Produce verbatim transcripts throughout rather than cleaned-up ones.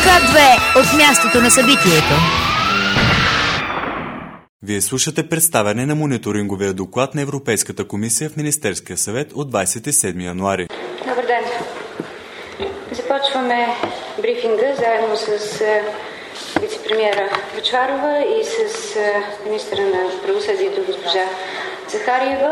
Ка две от мястото на събитието. Вие слушате представяне на мониторинговия доклад на Европейската комисия в Министерския съвет от двадесет и седми януари. Добър ден! Започваме брифинга заедно с вице-премиера Бъчварова и с министъра на правосъдието госпожа Захариева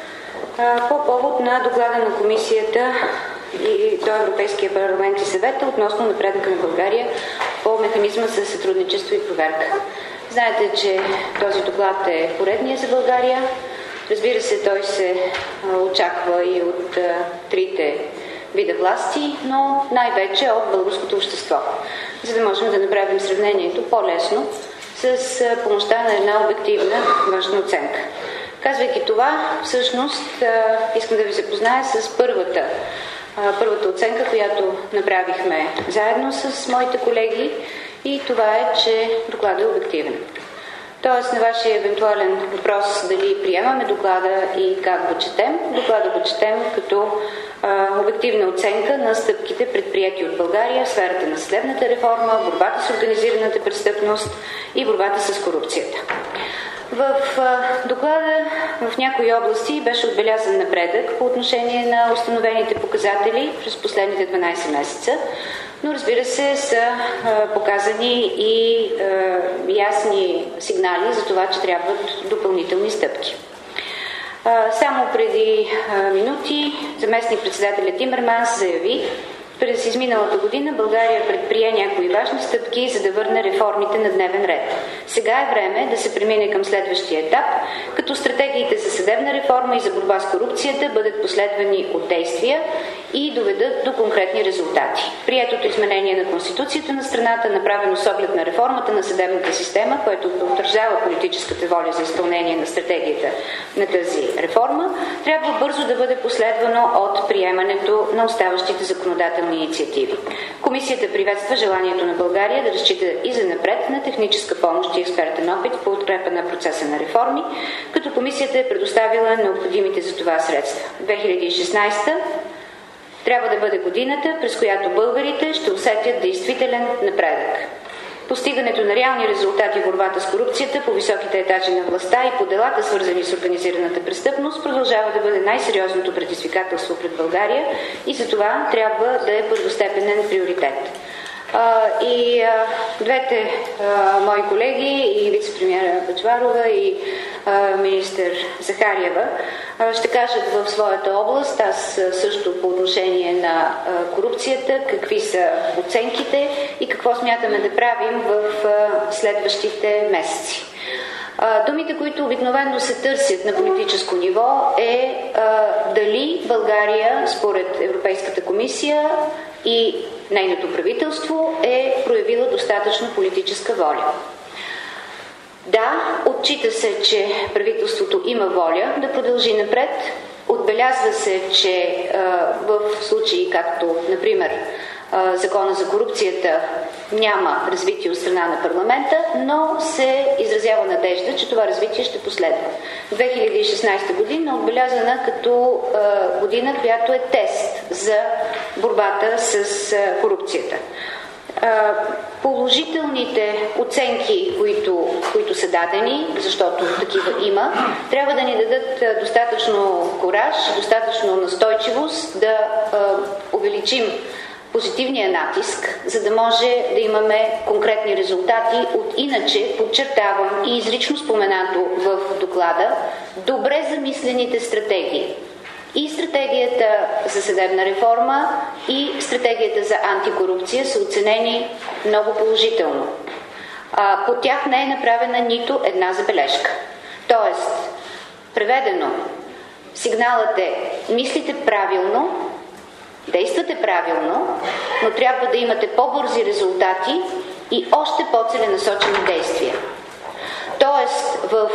по повод на доклада на комисията и до Европейския парламент и съвета относно напредъка на България по механизма за сътрудничество и проверка. Знаете, че този доклад е поредния за България. Разбира се, той се очаква и от трите вида власти, но най-вече от българското общество, за да можем да направим сравнението по-лесно с помощта на една обективна външна оценка. Казвайки това, всъщност искам да ви запозная с първата, първата оценка, която направихме заедно с моите колеги, и това е, че докладът е обективен. Тоест, на вашия евентуален въпрос дали приемаме доклада и как го четем, доклада го четем като а, обективна оценка на стъпките, предприети от България в сферата на съдебната реформа, борбата с организираната престъпност и борбата с корупцията. В а, доклада в някои области беше отбелязан напредък по отношение на установените показатели през последните дванадесет месеца, но разбира се са а, показани и а, ясни сигнали за това, че трябват допълнителни стъпки. А, само преди а, минути заместник-председателят Тимерманс заяви, през изминалата година България предприе някои важни стъпки, за да върне реформите на дневен ред. Сега е време да се премине към следващия етап, като стратегиите за съдебна реформа и за борба с корупцията бъдат последвани от действия и доведат до конкретни резултати. Приетото изменение на Конституцията на страната, направено с оглед на реформата на съдебната система, което утвърждава политическата воля за изпълнение на стратегията на тази реформа, трябва бързо да бъде последвано от приемането на оставащите законодателни инициативи. Комисията приветства желанието на България да разчита и за напред на техническа помощ и експертен опит по подкрепа на процеса на реформи, като комисията е предоставила необходимите за това средства. две хиляди и шестнадесета трябва да бъде годината, през която българите ще усетят действителен напредък. Постигането на реални резултати в борбата с корупцията по високите етажи на властта и по делата, свързани с организираната престъпност, продължава да бъде най-сериозното предизвикателство пред България и за това трябва да е първостепенен приоритет. А, и а, двете а, мои колеги, и вице-премиера Бъчварова, и а, министър Захариева, а, ще кажат в своята област, аз също по отношение на а, корупцията, какви са оценките и какво смятаме да правим в а, следващите месеци. А, думите, които обикновено се търсят на политическо ниво, е а, дали България, според Европейската комисия и нейното правителство, е проявила достатъчно политическа воля. Да, отчита се, че правителството има воля да продължи напред. Отбелязва се, че а, в случаи, както, например, а, закона за корупцията, няма развитие от страна на парламента, но се изразява надежда, че това развитие ще последва. две хиляди и шестнадесета година е отбелязана като а, година, която е тест за борбата с а, корупцията. А, положителните оценки, които, които са дадени, защото такива има, трябва да ни дадат достатъчно кураж, достатъчно настойчивост да а, увеличим позитивния натиск, за да може да имаме конкретни резултати от, иначе, подчертавам и изрично споменато в доклада, добре замислените стратегии. И стратегията за съдебна реформа, и стратегията за антикорупция са оценени много положително. А, по тях не е направена нито една забележка. Тоест, преведено, сигналът е: мислите правилно, действате правилно, но трябва да имате по-бързи резултати и още по-целенасочени действия. Тоест, в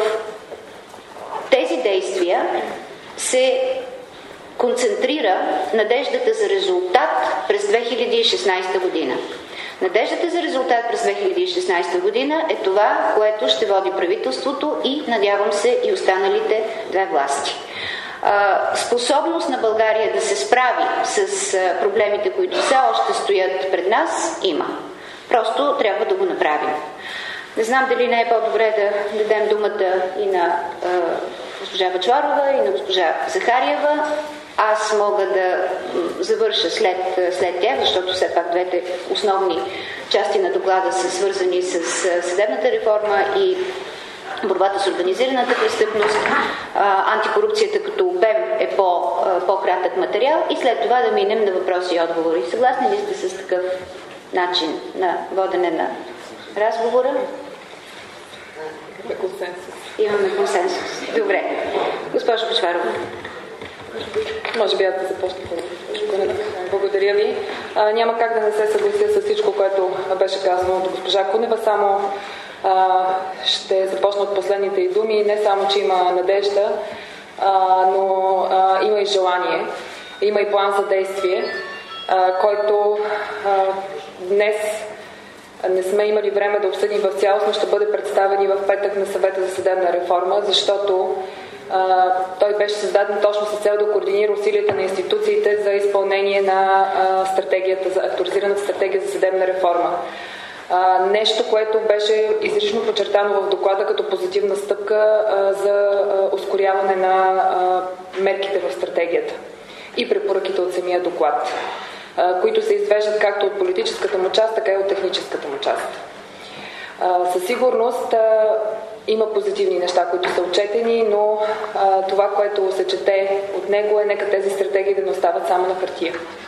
тези действия се концентрира надеждата за резултат през две хиляди и шестнадесета година. Надеждата за резултат през две хиляди и шестнадесета година е това, което ще води правителството и, надявам се, и останалите две власти. Способност на България да се справи с проблемите, които все още стоят пред нас, има. Просто трябва да го направим. Не знам дали не е по-добре да дадем думата и на е, госпожа Бъчварова, и на госпожа Захариева. Аз мога да завърша след, след тях, защото все пак двете основни части на доклада са свързани с съдебната реформа и борбата с организираната престъпност. Антикорупцията като обем е по, по-кратък материал и след това да минем на въпроси и отговори. Съгласни ли сте с такъв начин на водене на разговора? Имаме консенсус. Имаме консенсус. Добре. Госпожо Бъчварова. Може би аз да започна. Благодаря ви. А, няма как да не се съглася с всичко, което беше казано от госпожа Кунева, само а, ще започна от последните й думи. Не само, че има надежда, а, но а, има и желание. Има и план за действие, а, който а, днес не сме имали време да обсъдим в цялост, но ще бъде представен и в петък на съвета за съдебна реформа, защото Uh, той беше създаден точно с цел да координира усилията на институциите за изпълнение на uh, стратегията, за актуализираната стратегия за съдебна реформа. Uh, нещо, което беше изрично подчертано в доклада като позитивна стъпка uh, за uh, ускоряване на uh, мерките в стратегията и препоръките от самия доклад, uh, които се извеждат както от политическата му част, така и от техническата му част. Uh, със сигурност uh, има позитивни неща, които са отчетени, но а, това, което се чете от него е нека тези стратегии да не остават само на хартия.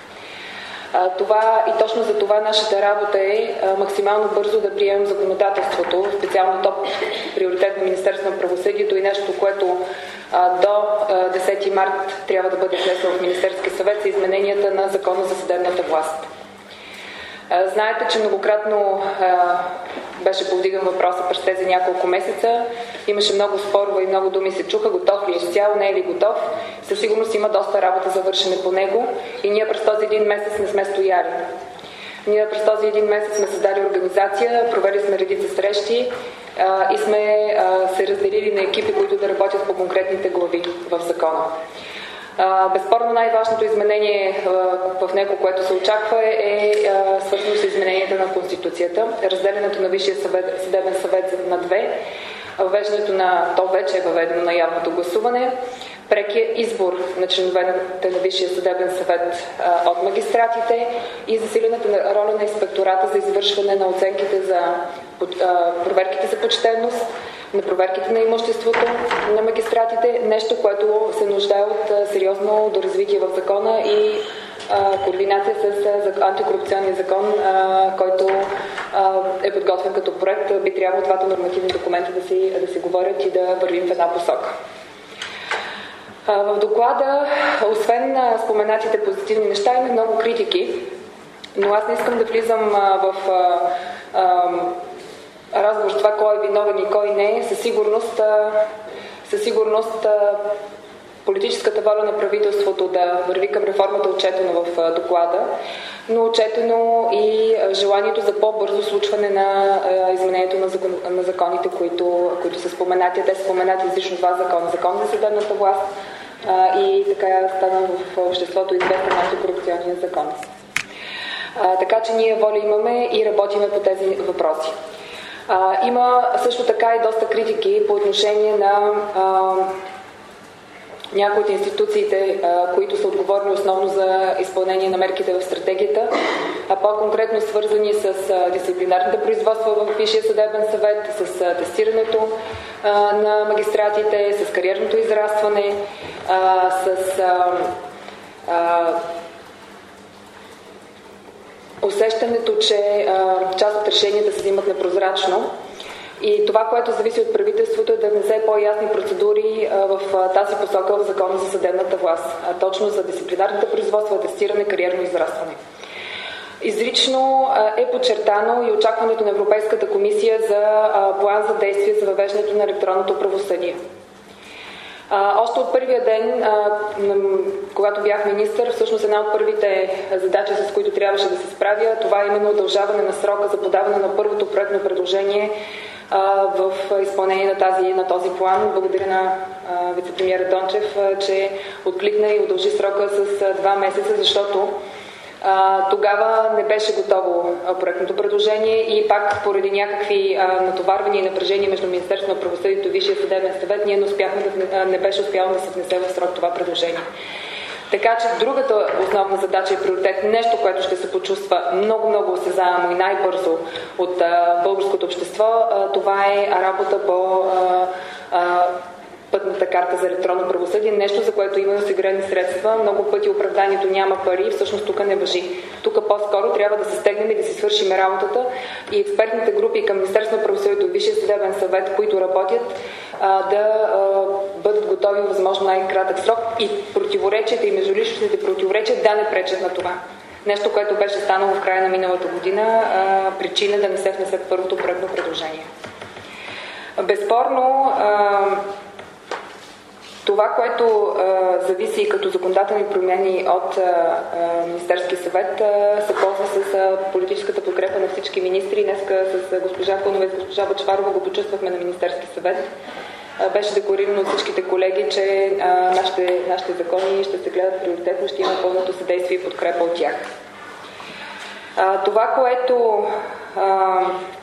А, това и точно за това нашата работа е а, максимално бързо да приемем законодателството, специално топ приоритет на Министерството на правосъдието и нещо, което а, до а, десети март трябва да бъде внесено в Министерския съвет за измененията на Закона за съдебната власт. Знаете, че многократно а, беше повдиган въпроса през тези няколко месеца. Имаше много спорове и много думи се чуха. Готов ли е изцяло, не е ли готов? Със сигурност има доста работа за вършене по него и ние през този един месец не сме стояли. Ние през този един месец сме създали организация, провели сме редица срещи а, и сме а, се разделили на екипи, които да работят по конкретните глави в закона. Uh, безспорно най-важното изменение uh, в него, което се очаква е uh, свързано с измененията на Конституцията, разделянето на Висшия съвет, съдебен съвет на две, въвеждането на, то вече е въведено на явното гласуване, прекия избор на членовете на Висшия съдебен съвет uh, от магистратите и засилената роля на инспектората за извършване на оценките за uh, проверките за почтенност, на проверките на имуществото на магистратите, нещо, което се нуждае от сериозно доразвитие в закона и а, координация с а, антикорупционния закон, а, който а, е подготвен като проект. Би трябвало двата нормативни документа да си, да си говорят и да вървим в една посока. А, в доклада, освен а, споменатите позитивни неща, има много критики, но аз не искам да влизам а, в а, а, разговор с това кой е виновен и кой не е. Със сигурност, със сигурност политическата воля на правителството да върви към реформата отчетено в доклада, но отчетено и желанието за по-бързо случване на изменението на, закон, на законите, които, които са споменати. Те са споменати изрично два закона. Закон за съдебната власт и така стана в обществото известен антикорупционния закон. Така че ние воля имаме и работиме по тези въпроси. А, има също така и доста критики по отношение на а, някои от институциите, а, които са отговорни основно за изпълнение на мерките в стратегията, а по-конкретно свързани с а, дисциплинарните производства в Висшия съдебен съвет, с а, тестирането а, на магистратите, с кариерното израстване, а, с а, а, усещането, че а, част от решенията се взимат непрозрачно и това, което зависи от правителството е да внесе по-ясни процедури а, в а, тази посока в Закона за съдебната власт, а точно за дисциплинарните производства, тестиране, кариерно израстване. Изрично а, е подчертано и очакването на Европейската комисия за а, план за действие за въвеждането на електронното правосъдие. А, още от първия ден, а, когато бях министър, всъщност една от първите задачи, с които трябваше да се справя, това е именно удължаване на срока за подаване на първото проектно предложение а, в изпълнение на, тази, на този план. Благодаря на а, вицепремиера Дончев, а, че откликна и удължи срока с а, два месеца, защото А, тогава не беше готово а, проектното предложение и пак поради някакви а, натоварвания и напрежения между Министерството на правосъдието и Висшия съдебен съвет ние не, успяхме да, не беше успяло да се внесе в срок това предложение. Така че другата основна задача и приоритет, нещо, което ще се почувства много-много осезаемо и най-бързо от а, българското общество, а, това е работа по а, а, пътната карта за електронно правосъдие, нещо, за което има осигурени средства. Много пъти оправданието няма пари, всъщност тук не важи. Тук по-скоро трябва да се стегнем и да си свършим работата и експертните групи към Министерството на правосъдието и Висшия съдебен съвет, които работят, да бъдат готови в възможно най-кратък срок и противоречията и междуличностните противоречия да не пречат на това. Нещо, което беше станало в края на миналата година, причина да не се внесе първото проектно предложение. Безспорно, това, което а, зависи като законодателни промени от а, а, Министерския съвет, а, се ползва с а, политическата подкрепа на всички министри. Днеска с а, госпожа Кунева и с госпожа Бъчварова го почувствахме на Министерския съвет. А, беше декларирано от всичките колеги, че а, нашите, нашите закони ще се гледат приоритетно, ще има пълното съдействие и подкрепа от тях. А, това, което а,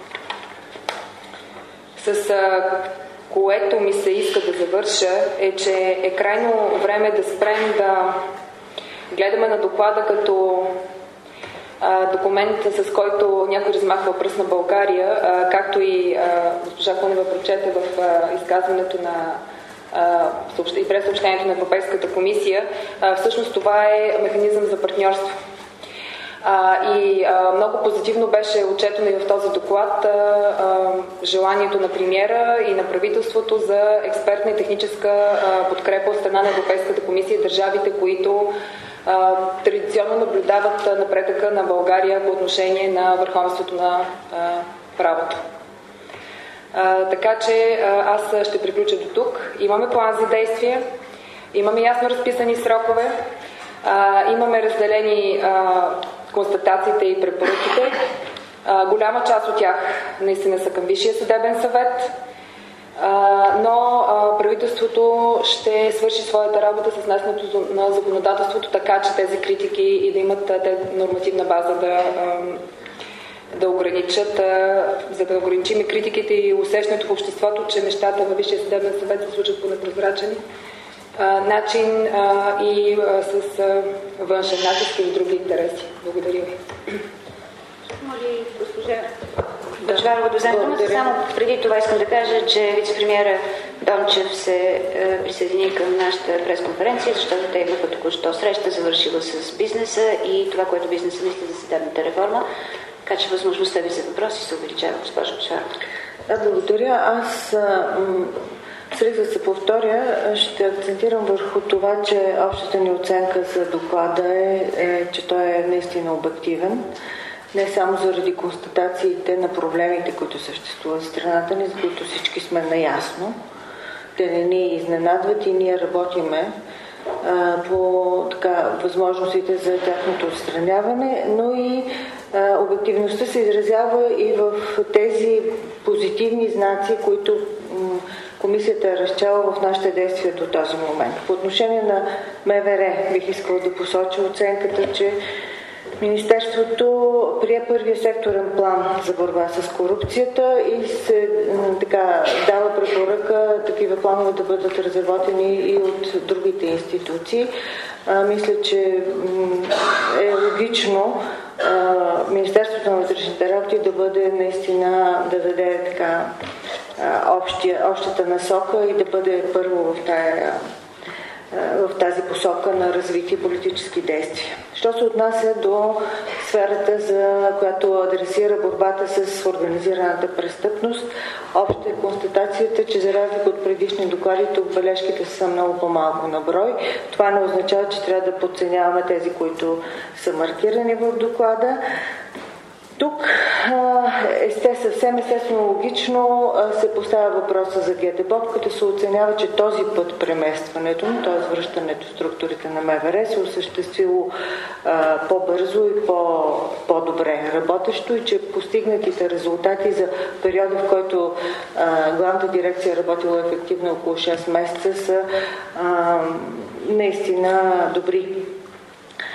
с а, което ми се иска да завърша, е, че е крайно време да спрем да гледаме на доклада като а, документ, с който някой размахва пръст на България, а, както и а, госпожа Кунева прочете в а, изказването на а, и през съобщението на Европейската комисия. А, всъщност това е механизъм за партньорство. А, и а, много позитивно беше отчетено и в този доклад а, а, желанието на премиера и на правителството за експертна и техническа а, подкрепа от страна на Европейската комисия и държавите, които а, традиционно наблюдават напредъка на България по отношение на върховенството на а, правото. А, така че а, аз ще приключа до тук. Имаме план за действие, имаме ясно разписани срокове, а, имаме разделени а, констатациите и препоръките. А, голяма част от тях наистина са към Висшия съдебен съвет, а, но а, правителството ще свърши своята работа с внасянето на законодателството, така че тези критики и да имат те нормативна база да, а, да ограничат, а, за да ограничим критиките и усещането в обществото, че нещата във Висшия съдебен съвет се случат по непрозрачен начин а, и а, с а, външен натиск и други интереси. Благодаря ви. Моли госпожа Бъчварова да вземе думата. Само преди това искам да кажа, че вице-премиера Дончев се е, присъедини към нашата пресконференция, защото те имаха току-що среща, завършила с бизнеса и това, което бизнеса мисли за съдебната реформа. Така че възможността ви за въпроси се увеличава, госпожа Бъчварова. Да, благодаря. Аз сред да се повторя, ще акцентирам върху това, че общата ни оценка за доклада е, е че той е наистина обективен. Не само заради констатациите на проблемите, които съществуват в страната ни, за които всички сме наясно. Те не ни изненадват и ние работиме а, по така, възможностите за тяхното отстраняване, но и а, обективността се изразява и в тези позитивни знаци, които м- комисията е разчела в нашите действия до този момент. По отношение на МВР бих искала да посоча оценката, че Министерството прие първия секторен план за борба с корупцията и се така, дава препоръка такива планове да бъдат разработени и от другите институции. А, мисля, че е логично а, Министерството на вътрешните работи да бъде наистина, да даде така а, общия, общата насока и да бъде първо в тая в тази посока на развитие политически действия. Що се отнася до сферата, за която адресира борбата с организираната престъпност, обща е констатацията, че за разлика от предишни доклади, тук бележките са много по-малко на брой. Това не означава, че трябва да подценяваме тези, които са маркирани в доклада. Тук есте, съвсем естествено логично се поставя въпроса за ГДБОП, като се оценява, че този път преместването, т.е. връщането в структурите на МВР се осъществило а, по-бързо и по, по-добре работещо и че постигнатите резултати за периода, в който а, главната дирекция е работила ефективно около шест месеца, са а, наистина добри.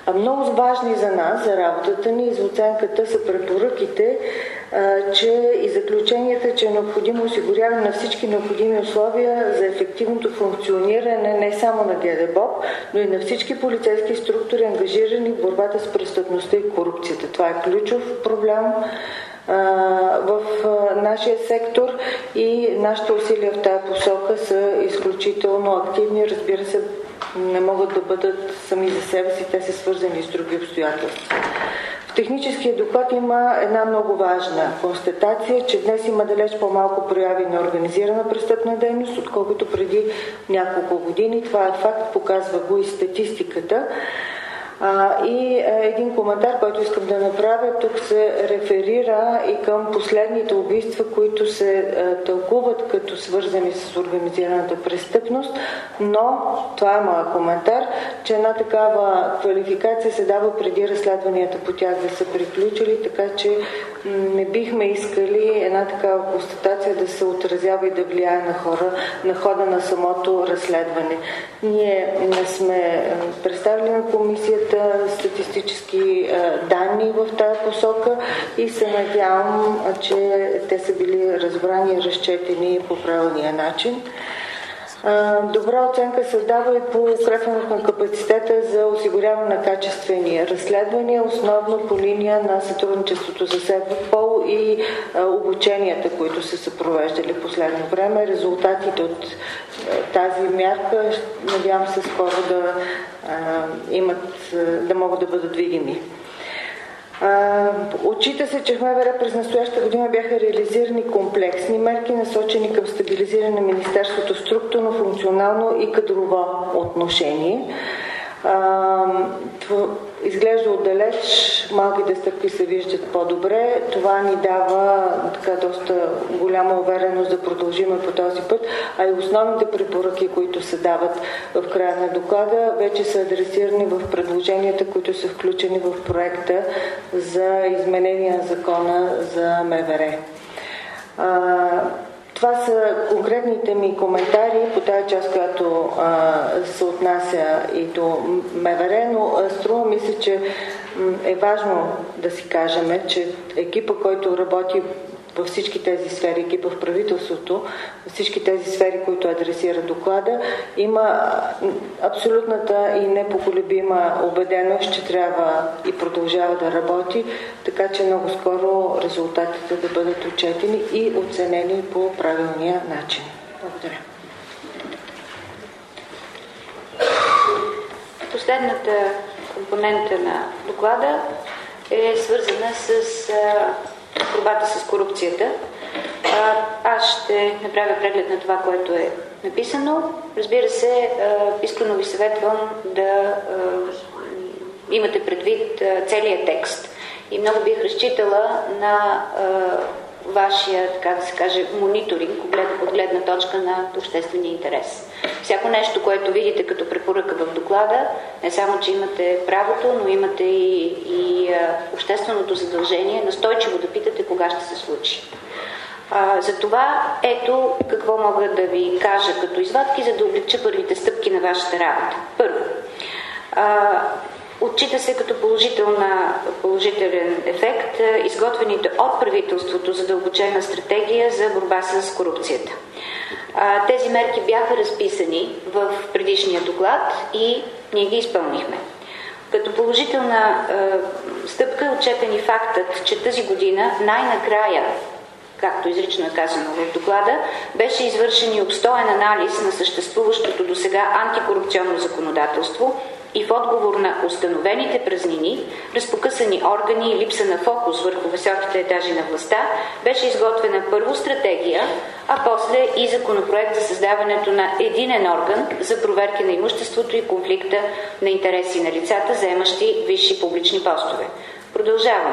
Много важни за нас, за работата ни и за оценката са препоръките, че и заключенията, че е необходимо осигуряване на всички необходими условия за ефективното функциониране не само на ГДБОП, но и на всички полицейски структури, ангажирани в борбата с престъпността и корупцията. Това е ключов проблем в нашия сектор и нашите усилия в тази посока са изключително активни. Разбира се, не могат да бъдат сами за себе си, те са свързани с други обстоятелства. В техническия доклад има една много важна констатация, че днес има далеч по-малко прояви на организирана престъпна дейност, отколкото преди няколко години. Това е факт, показва го и статистиката. А, и а, един коментар, който искам да направя, тук се реферира и към последните убийства, които се а, тълкуват като свързани с организираната престъпност, но, това е моят коментар, че една такава квалификация се дава преди разследванията по тях да са приключили, така че не бихме искали една такава констатация да се отразява и да влияе на хора, на хода на самото разследване. Ние не сме представили на комисията статистически данни в тази посока и се надявам, че те са били разбрани и разчетени по правилния начин. Добра оценка се дава и по укрепването на капацитета за осигуряване на качествени разследвания, основно по линия на сътрудничеството за Севпол и обученията, които са се провеждали в последно време. Резултатите от тази мярка, надявам се скоро да имат, да могат да бъдат видими. Отчита се, че в МВР през настоящата година бяха реализирани комплексни мерки, насочени към стабилизиране на Министерството структурно, функционално и кадрово отношение. Изглежда отдалеч, малките стъпки се виждат по-добре. Това ни дава така доста голяма увереност да продължим по този път, а и основните препоръки, които се дават в края на доклада, вече са адресирани в предложенията, които са включени в проекта за изменение на закона за МВР. Това са конкретните ми коментари по тази част, която а, се отнася и до МВР, но а, струва ми се, че м, е важно да си кажем, че екипа, който работи във всички тези сфери, екипа в правителството, във всички тези сфери, които адресира доклада, има абсолютната и непоколебима убеденост, че трябва и продължава да работи, така че много скоро резултатите да бъдат отчетени и оценени по правилния начин. Благодаря. Последната компонента на доклада е свързана с борбата с корупцията. Аз ще направя преглед на това, което е написано. Разбира се, искрено ви съветвам да имате предвид целият текст. И много бих разчитала на вашия, така да се каже, мониторинг от гледна точка на обществения интерес. Всяко нещо, което видите като препоръка в доклада, не само, че имате правото, но имате и, и общественото задължение настойчиво да питате кога ще се случи. А, затова ето какво мога да ви кажа като извадки, за да облегча първите стъпки на вашата работа. Първо, а, отчита се като положителен ефект изготвените от правителството задълбочена стратегия за борба с корупцията. Тези мерки бяха разписани в предишния доклад и ние ги изпълнихме. Като положителна стъпка е отчетен и фактът, че тази година най-накрая, както изрично е казано в доклада, беше извършен и обстоен анализ на съществуващото досега антикорупционно законодателство и в отговор на установените празнини, разпокъсани органи и липса на фокус върху високите етажи на властта, беше изготвена първо стратегия, а после и законопроект за създаването на единен орган за проверки на имуществото и конфликта на интереси на лицата, заемащи висши публични постове. Продължаваме.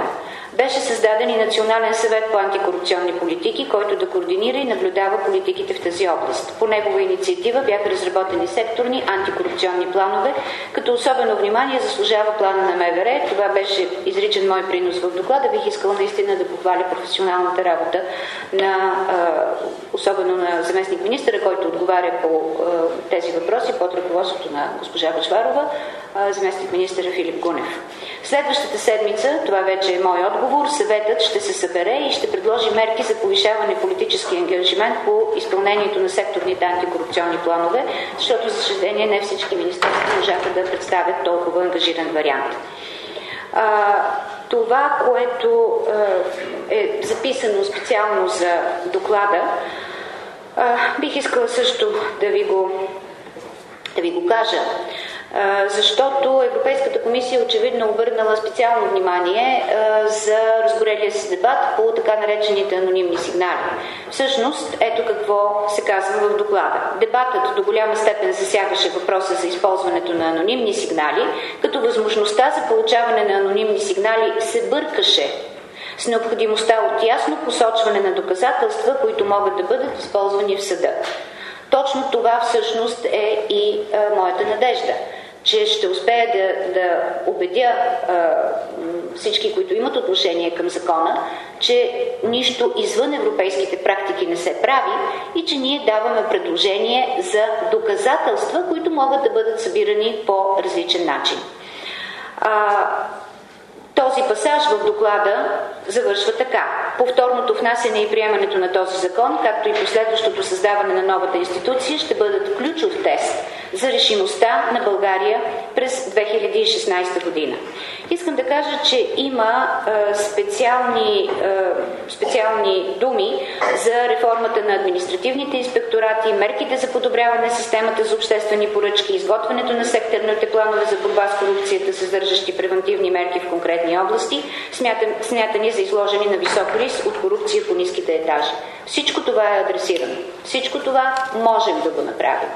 Беше създаден и Национален съвет по антикорупционни политики, който да координира и наблюдава политиките в тази област. По негова инициатива бяха разработени секторни антикорупционни планове, като особено внимание заслужава плана на МВР. Това беше изричен мой принос в доклада. Бих искала наистина да похваля професионалната работа на, особено на заместник-министъра, който отговаря по тези въпроси под ръководството на госпожа Бъчварова, заместник-министъра Филип Гунев. Следващата седмица, това вече е мой отговор, съветът ще се събере и ще предложи мерки за повишаване политически ангажимент по изпълнението на секторните антикорупционни планове, защото, за съжаление, не всички министерства можаха да представят толкова ангажиран вариант. А, това, което а, е записано специално за доклада, а, бих искала също да ви го, да ви го кажа. Защото Европейската комисия очевидно обърнала специално внимание за разгорелия се дебат по така наречените анонимни сигнали. Всъщност, ето какво се казва в доклада. Дебатът до голяма степен засягаше въпроса за използването на анонимни сигнали, като възможността за получаване на анонимни сигнали се бъркаше с необходимостта от ясно посочване на доказателства, които могат да бъдат използвани в съда. Точно това всъщност е и а, моята надежда, че ще успея да, да убедя а, всички, които имат отношение към закона, че нищо извън европейските практики не се прави и че ние даваме предложение за доказателства, които могат да бъдат събирани по различен начин. А, Този пасаж в доклада завършва така. Повторното внасяне и приемането на този закон, както и последващото създаване на новата институция, ще бъдат ключов тест за решимостта на България през две хиляди и шестнадесета година. Искам да кажа, че има е, специални, е, специални думи за реформата на административните инспекторати, мерките за подобряване системата за обществени поръчки, изготвянето на секторните планове за борба с корупцията, съдържащи превентивни мерки в конкретни области, смятани за изложени на висок риск от корупция по ниските етажи. Всичко това е адресирано. Всичко това можем да го направим.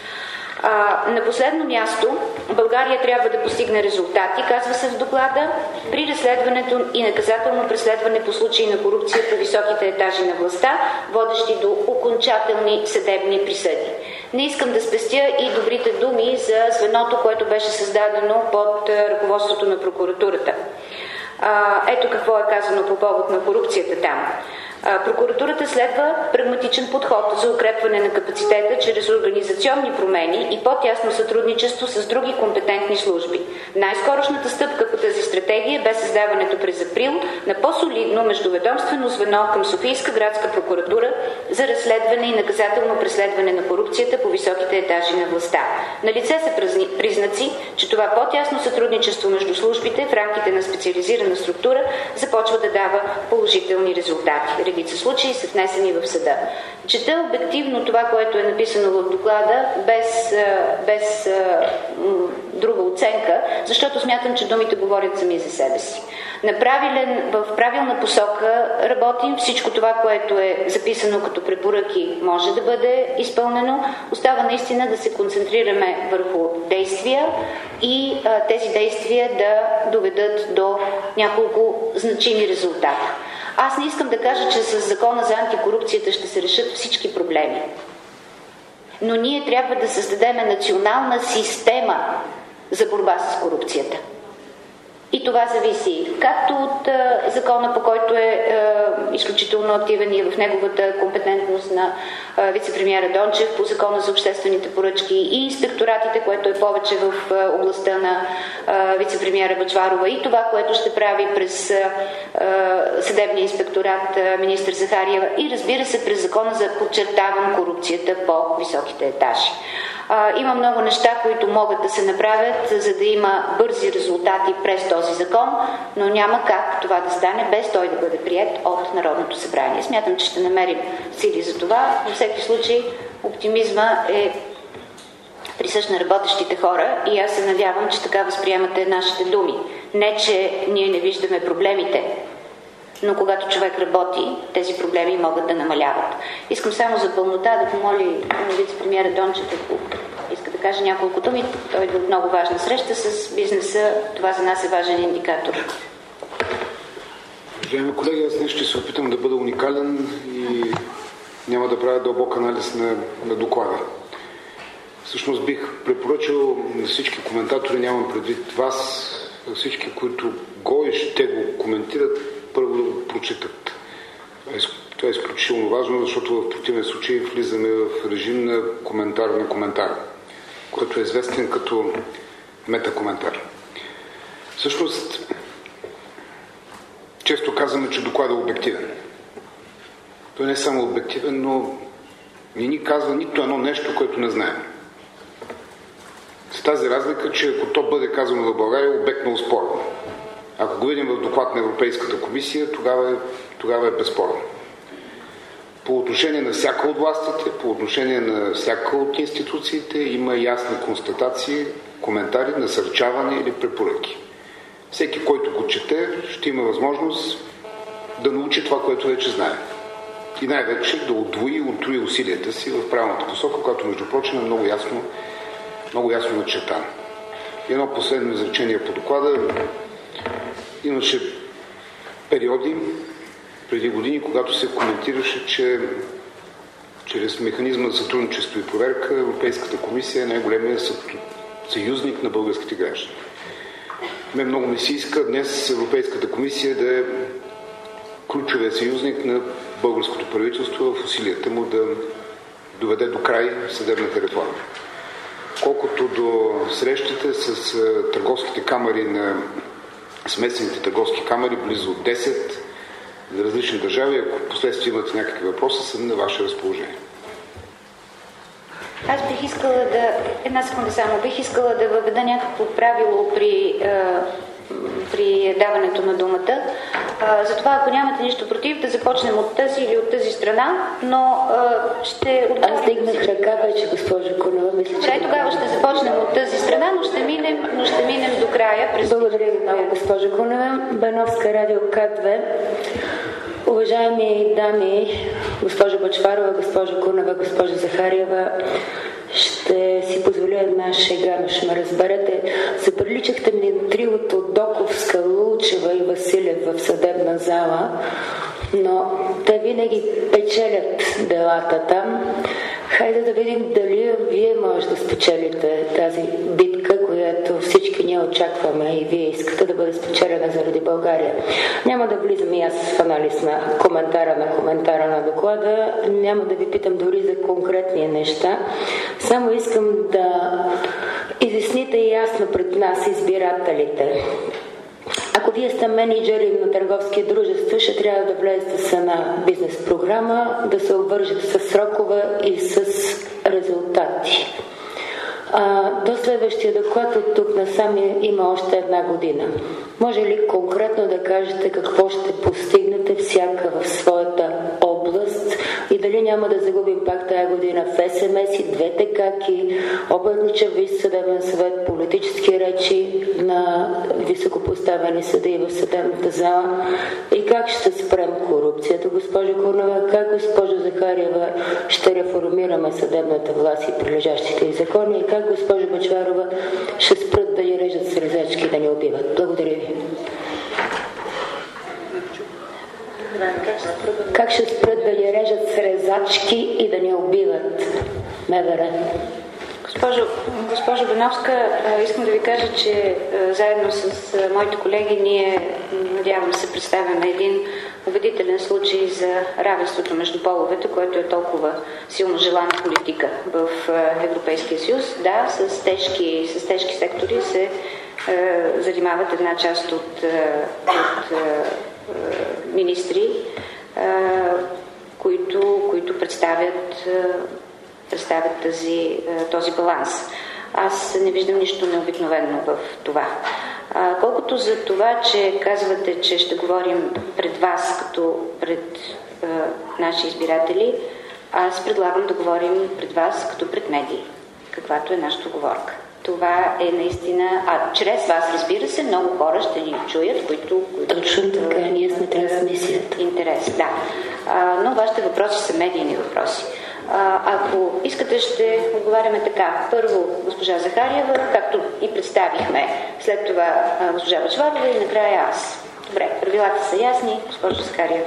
А, на последно място, България трябва да постигне резултати, казва се в доклада, при разследването и наказателно преследване по случаи на корупция по високите етажи на властта, водещи до окончателни съдебни присъди. Не искам да спестя и добрите думи за звеното, което беше създадено под ръководството на прокуратурата. А, ето какво е казано по повод на корупцията там. Прокуратурата следва прагматичен подход за укрепване на капацитета чрез организационни промени и по-тясно сътрудничество с други компетентни служби. Най-скорошната стъпка по тази стратегия бе създаването през април на по-солидно междуведомствено звено към Софийска градска прокуратура за разследване и наказателно преследване на корупцията по високите етажи на властта. Налице са признаци, че това по-тясно сътрудничество между службите в рамките на специализирана структура започва да дава положителни резултати. Редица случаи са внесени в съда. Чета обективно това, което е написано в доклада, без, без м, друга оценка, защото смятам, че думите говорят сами за себе си. На правилен, в правилна посока работим. Всичко това, което е записано като препоръки, може да бъде изпълнено. Остава наистина да се концентрираме върху действия и а, тези действия да доведат до няколко значими резултата. Аз не искам да кажа, че с закона за антикорупцията ще се решат всички проблеми. Но ние трябва да създадем национална система за борба с корупцията. И това зависи както от а, закона, по който е а, изключително активен и в неговата компетентност на а, вице-премиера Дончев, по закона за обществените поръчки и инспекторатите, което е повече в а, областта на а, вице-премиера Бъчварова, и това, което ще прави през а, а, съдебния инспекторат а, министър Захариева, и разбира се през закона за, подчертавам, корупцията по високите етажи. А, има много неща, които могат да се направят, за да има бързи резултати през този закон, но няма как това да стане без той да бъде приет от Народното събрание. Смятам, че ще намерим сили за това. Във всеки случай оптимизма е присъщ на работещите хора и аз се надявам, че така възприемате нашите думи. Не, че ние не виждаме проблемите, но когато човек работи, тези проблеми могат да намаляват. Искам само за пълнота да помоля вице-премиера Дончев, ако иска да каже няколко думи. Той е от много важна среща с бизнеса. Това за нас е важен индикатор. Уважаеми колеги, аз днес ще се опитам да бъда уникален и няма да правя дълбок анализ на, на доклада. Всъщност бих препоръчал на всички коментатори, нямам предвид вас, всички, които го и ще го коментират, първо да го прочитат. Това е изключително важно, защото в противен случай влизаме в режим на коментар на коментар, който е известен като метакоментар. Всъщност, често казваме, че докладът е обективен. Той не е само обективен, но не ни казва нито едно нещо, което не знаем. С тази разлика, че ако то бъде казано за България, е обект на оспорване. Ако го видим в доклад на Европейската комисия, тогава е, тогава е безспорно. По отношение на всяка от властите, по отношение на всяка от институциите има ясни констатации, коментари, насърчаване или препоръки. Всеки, който го чете, ще има възможност да научи това, което вече знае. И най-вече да удвои и утрои усилията си в правилната посока, която, между прочим, е много ясно, много ясно начертана. И едно последно изречение по доклада. Имаше периоди преди години, когато се коментираше, че чрез механизма за сътрудничество и проверка Европейската комисия е най-големият съюзник на българските граждани. Мен много ми се иска днес Европейската комисия да е ключовия съюзник на българското правителство в усилията му да доведе до край съдебната реформа. Колкото до срещите с търговските камари на смесените търговски камари, близо десет за различни държави, ако в последствие имате някакви въпроси, са на ваше разположение. Аз бих искала да... Една секунда само. Бих искала да въведа някакво правило при, е, при даването на думата. Е, затова, ако нямате нищо против, да започнем от тази или от тази страна, но е, ще... Аз дигнах ръка вече, госпожо Кунева. Мисля, че... Добре, тогава ще започнем от тази страна, но ще минем, но ще минем до края. През... Благодаря ви много, госпожо Кунева. Беновска, радио К две. Уважаеми дами, госпожо Бъчварова, госпожо Кунева, госпожо Захариева, ще си позволя една шега, но ще ме разберете. Заприличахте ми триото Доковска, Лулчева и Василев в съдебна зала, но те винаги печелят делата там. Хайде да видим дали вие може да спечелите тази битка, която всички ние очакваме и вие искате да бъде спечелена заради България. Няма да влизам и аз в анализ на коментара на коментара на доклада, няма да ви питам дори за конкретни неща. Само искам да изясните ясно пред нас, избирателите. Ако вие сте менеджери на търговски дружества, ще трябва да влезете с една бизнес програма, да се обвържете с срокове и с резултати. А, до следващия доклад от тук насам има още една година. Може ли конкретно да кажете какво ще постигнете всяка в своята област и дали няма да загубим пак тая година в ес ем ес и двете каки, обеднича Висш съдебен съвет, политически речи на високопоставени съдии в съдебната зала и как ще спрем корупцията, госпожо Кунева, как, госпожо Захариева, ще реформираме съдебната власт и прилежащите й закони и как, госпожо Бъчварова, ще спрат да ни режат с резачки и да ни убиват. Благодаря ви. Как ще спрат да ни режат с резачки и да ни убиват? МВР. Госпожо, госпожо Беновска, искам да ви кажа, че заедно с моите колеги ние, надявам се, представяме един убедителен случай за равенството между половете, което е толкова силно желана политика в Европейския съюз. Да, с тежки, с тежки сектори се е, занимават една част от, от е, министри, е, които, които представят, е, представят тази, е, този баланс. Аз не виждам нищо необикновено в това. А, колкото за това, че казвате, че ще говорим пред вас като пред а, наши избиратели, аз предлагам да говорим пред вас като пред медии, каквато е нашата оговорка. Това е наистина... А чрез вас, разбира се, много хора ще ни чуят, които... които Точно така, ние сме трансмисията. Интерес, да. А, но вашите въпроси са медийни въпроси. А, ако искате, ще отговаряме така. Първо госпожа Захариева, както и представихме, след това госпожа Бъчварова и накрая аз. Добре, правилата са ясни. Госпожо Захариева.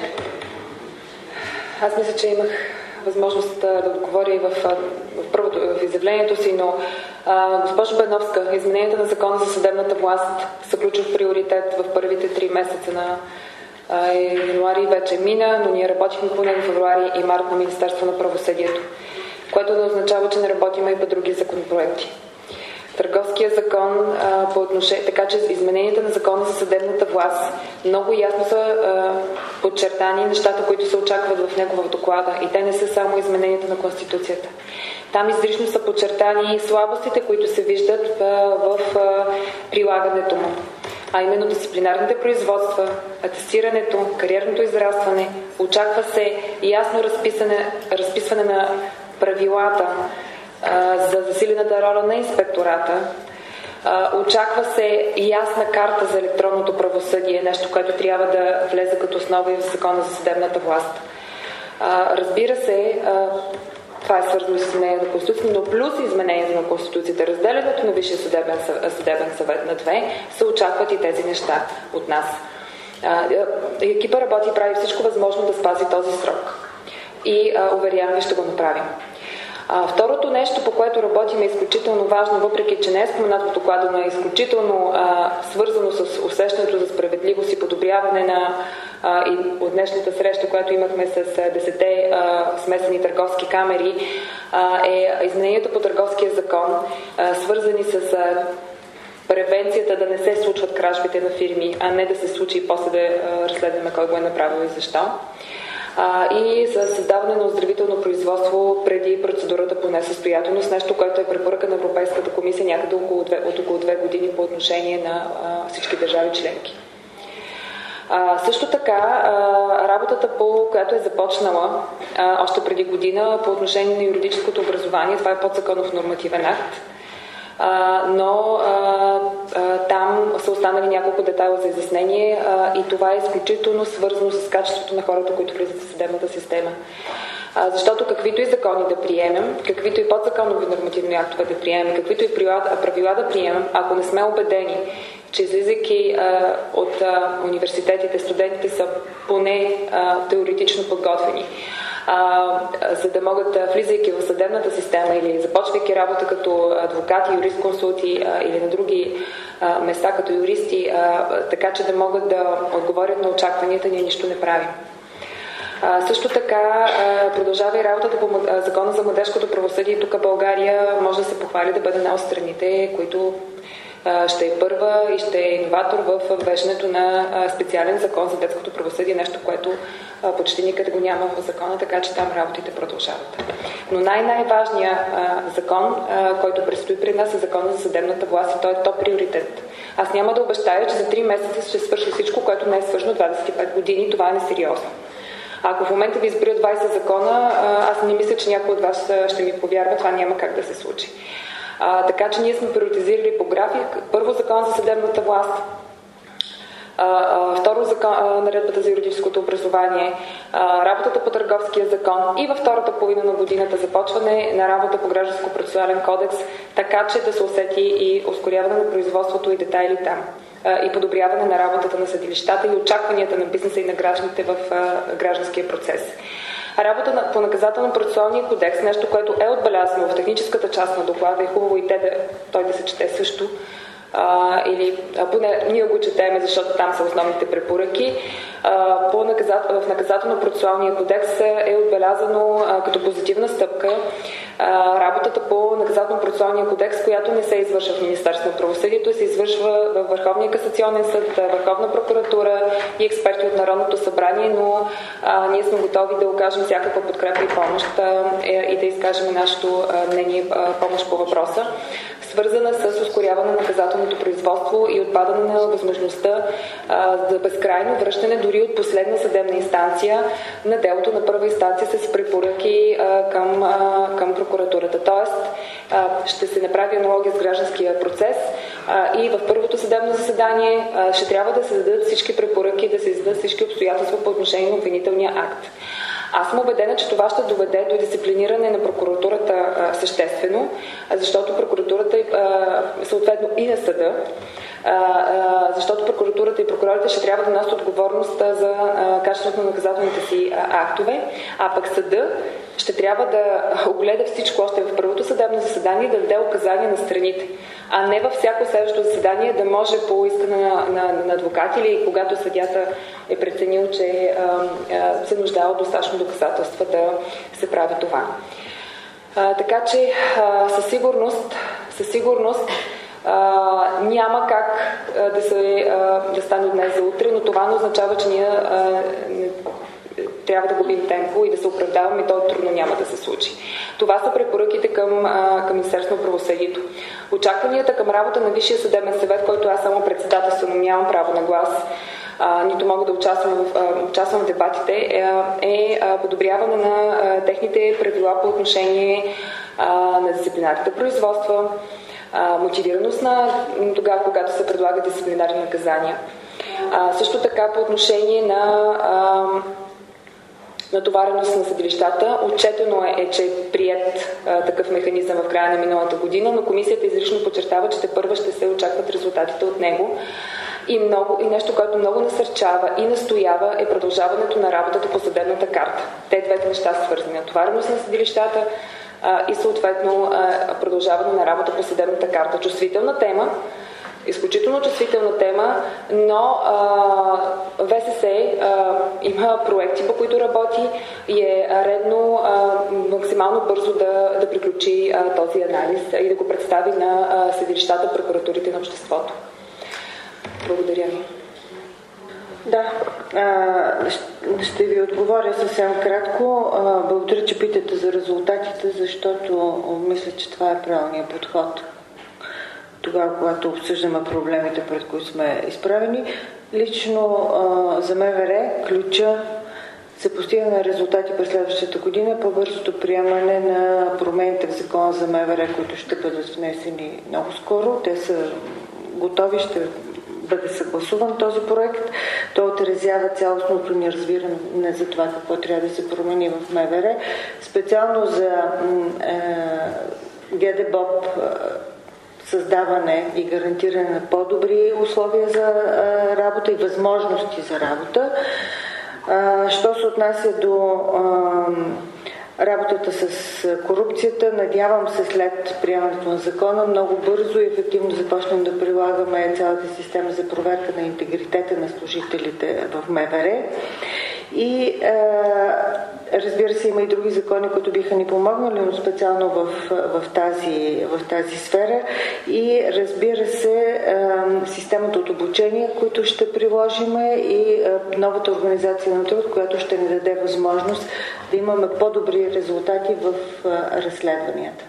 Аз мисля, че имах възможност да отговоря и в, в първото в изявлението си, но а, госпожо Беновска, измененията на закона за съдебната власт са ключов приоритет в първите три месеца на а, януари вече мина, но ние работихме по него в февруари и март на Министерство на правосъдието, което не означава, че не работиме и по други законопроекти. Търговския закон а, по отношение, така че измененията на закона за съдебната власт много ясно са а, подчертани нещата, които се очакват в него в доклада, и те не са само измененията на Конституцията. Там изрично са подчертани слабостите, които се виждат а, в а, прилагането му, а именно дисциплинарните производства, атестирането, кариерното израстване. Очаква се ясно разписане, разписване на правилата за засилената роля на инспектората. Очаква се ясна карта за електронното правосъдие, нещо, което трябва да влезе като основа и в закона за съдебната власт. Разбира се, това е свързано с изменението на Конституцията, но плюс изменението на Конституцията, разделянето на Висшия съдебен, съдебен съвет на две, се очакват и тези неща от нас. Екипа работи и прави всичко възможно да спази този срок. И уверявам ви, ще го направим. А, второто нещо, по което работим, е изключително важно, въпреки че не е споменато в доклада, но е изключително а, свързано с усещането за справедливост и подобряване на а, и от днешната среща, която имахме с десетте а, смесени търговски камери, а, е изменението по търговския закон, а, свързани с а, превенцията да не се случват кражбите на фирми, а не да се случи и после да а, разследваме кой го е направил и защо. А, и за създаване на оздравително производство преди процедурата по несъстоятелност, нещо, което е препоръка на Европейската комисия някъде около две, от около две години по отношение на а, всички държави членки. А, също така, а, работата, по която е започнала а, още преди година по отношение на юридическото образование, това е подзаконов нормативен акт, Uh, но uh, uh, там са останали няколко детайла за изяснение uh, и това е изключително свързано с качеството на хората, които влизат в съдебната система. Uh, защото каквито и закони да приемем, каквито и подзаконови нормативни актове да приемем, каквито и правила да приемем, ако не сме убедени, че излизайки uh, от uh, университетите, студентите са поне uh, теоретично подготвени, А, за да могат, влизайки в съдебната система или започвайки работа като адвокати, юрист-консулти а, или на други а, места като юристи, а, така че да могат да отговорят на очакванията, ние нищо не правим. А, също така а, продължава и работата по а, Закона за младежкото правосъдие. Тук България може да се похвали да бъде една от страните, които ще е първа и ще е иноватор в въвеждането на специален закон за детското правосъдие, нещо, което почти никъде го няма в закона, така че там работите продължават. Но най-най-важният закон, който предстои при нас, е закона за съдебната власт и той е топ приоритет. Аз няма да обещая, че за три месеца ще свърши всичко, което не е свършено двадесет и пет години. Това е несериозно. Ако в момента ви изброя двадесет закона, аз не мисля, че някой от вас ще ми повярва, това няма как да се случи. А, така че ние сме приоритизирали по график. Първо закон за съдебната власт, а, а, второ закон, а, наредбата за юридическото образование, а, работата по търговския закон и във втората половина на годината започване на работа по гражданско-процесуален кодекс, така че да се усети и ускоряване на производството и детайли там, а, и подобряване на работата на съдилищата и очакванията на бизнеса и на гражданите в а, гражданския процес. Работа по наказателно-процесуалния кодекс, нещо, което е отбелязано в техническата част на доклада, е хубаво и те да, той да се чете също, а, или а, поне ние го четеме, защото там са основните препоръки. А, по наказат, в наказателно-процесуалния кодекс е отбелязано а, като позитивна стъпка а, работата по наказателно-процесуалния кодекс, която не се извършва в Министерството на правосъдието, се извършва в Върховния касационен съд, Върховна прокуратура и експерти от Народното събрание, но а, ние сме готови да окажем всякаква подкрепа и помощ а, и да изкажем нашето а, мнение, а, помощ по въпроса, свързана с ускоряване на наказателното производство и отпадане на възможността а, за безкрайно връщане дори от последна съдебна инстанция на делото на първа инстанция с препоръки а, към, а, към прокуратурата. Тоест, а, ще се направи аналогия с гражданския процес а, и в първото съдебно заседание а, ще трябва да се дадат всички препоръки, да се издадат всички обстоятелства по отношение на обвинителния акт. Аз съм убедена, че това ще доведе до дисциплиниране на прокуратурата а, съществено, защото прокуратурата а, съответно и на съда, а, а, защото прокуратурата и прокурорите ще трябва да носят отговорност за а, качеството на наказателните си а, актове, а пък съда ще трябва да огледа всичко още в първото съдебно заседание и да даде указания на страните, а не във всяко следващо заседание да може по искане на, на, на адвокат или когато съдията е преценил, че а, а, се нуждае от достатъчно доказателства да се прави това. А, така че а, със сигурност, със сигурност а, няма как а, да, се, а, да стане днес за утре, но това не означава, че ние а, не, трябва да губим темпо и да се оправдаваме, и то трудно няма да се случи. Това са препоръките към, а, към Министерството на правосъдието. Очакванията към работа на Висшия съдебен съвет, който аз само председателствам, нямам право на глас, а, нито мога да участвам в, а, участвам в дебатите, е, е а, подобряване на а, техните правила по отношение а, на дисциплинарните производства, а, мотивираност на тогава, когато се предлагат дисциплинарни наказания. А, също така по отношение на а, натовареност на съдилищата. Отчетено е, е че е прият а, такъв механизъм в края на миналата година, но комисията изрично подчертава, че тепърва ще се очакват резултатите от него. И, много, и нещо, което много насърчава и настоява, е продължаването на работата по съдебната карта. Те двете неща са свързани. Натовареност на съдилищата а, и съответно а, продължаване на работа по съдебната карта. Чувствителна тема, изключително чувствителна тема, но а, ВСС а, има проекти, по които работи и е редно а, максимално бързо да, да приключи а, този анализ и да го представи на а, съдилищата, прокуратурите на обществото. Благодаря ви. Да, ще ви отговоря съвсем кратко. Благодаря, че питате за резултатите, защото мисля, че това е правилният подход. Тогава, когато обсъждаме проблемите, пред които сме изправени. Лично за МВР ключа се постига на резултати през следващата година, по-бързото приемане на промените в закона за МВР, които ще бъдат внесени много скоро. Те са готови, ще бъде съгласуван този проект. Той отразява цялостното ни разбиране за това какво трябва да се промени в МВР. Специално за е, ГДБОП създаване и гарантиране на по-добри условия за а, работа и възможности за работа. А, що се отнася до а, работата с корупцията, надявам се след приемането на закона много бързо и ефективно започнем да прилагаме цялата система за проверка на интегритета на служителите в МВР. И а, разбира се, има и други закони, които биха ни помогнали, но специално в, в, тази, в тази сфера. И разбира се, а, системата от обучение, които ще приложиме, и а, новата организация на труд, която ще ни даде възможност да имаме по-добри резултати в а, разследванията.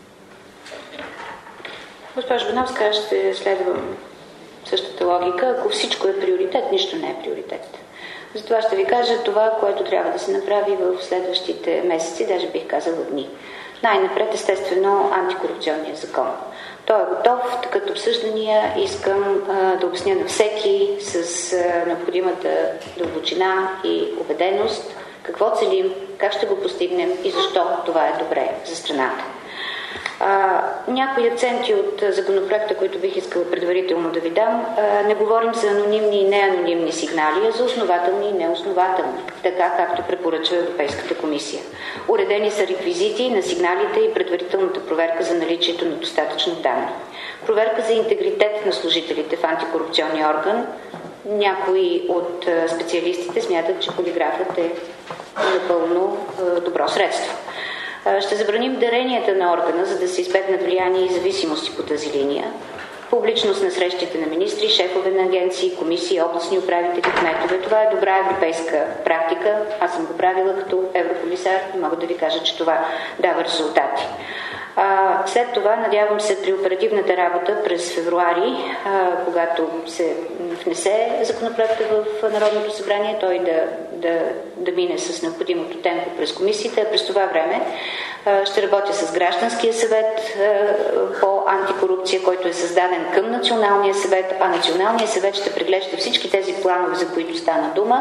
Госпожо Бановска, аз ще следвам същата логика. Ако всичко е приоритет, нищо не е приоритет. Затова ще ви кажа това, което трябва да се направи в следващите месеци, даже бих казала дни. Най-напред, естествено, антикорупционния закон. Той е готов, такът обсъждания. Искам а, да обясня на всеки с а, необходимата дълбочина и убеденост какво целим, как ще го постигнем и защо това е добре за страната. А, някои акценти от законопроекта, които бих искала предварително да ви дам. А, не говорим за анонимни и неанонимни сигнали, а за основателни и неоснователни, така както препоръчва Европейската комисия. Уредени са реквизити на сигналите и предварителната проверка за наличието на достатъчно данни. Проверка за интегритет на служителите в антикорупционния орган. Някои от специалистите смятат, че полиграфът е напълно добро средство. Ще забраним даренията на органа, за да се избегнат влияние и зависимости по тази линия. Публичност на срещите на министри, шефове на агенции, комисии, областни управители, кметове. Това е добра европейска практика. Аз съм го правила като еврокомисар и мога да ви кажа, че това дава резултати. А, след това, надявам се, при оперативната работа през февруари, а, когато се внесе законопроекта в Народното събрание, той да, да, да мине с необходимото темпо през комисията. През това време а, ще работя с Гражданския съвет а, по антикорупция, който е създаден към Националния съвет, а Националния съвет ще преглежда всички тези планове, за които стана дума,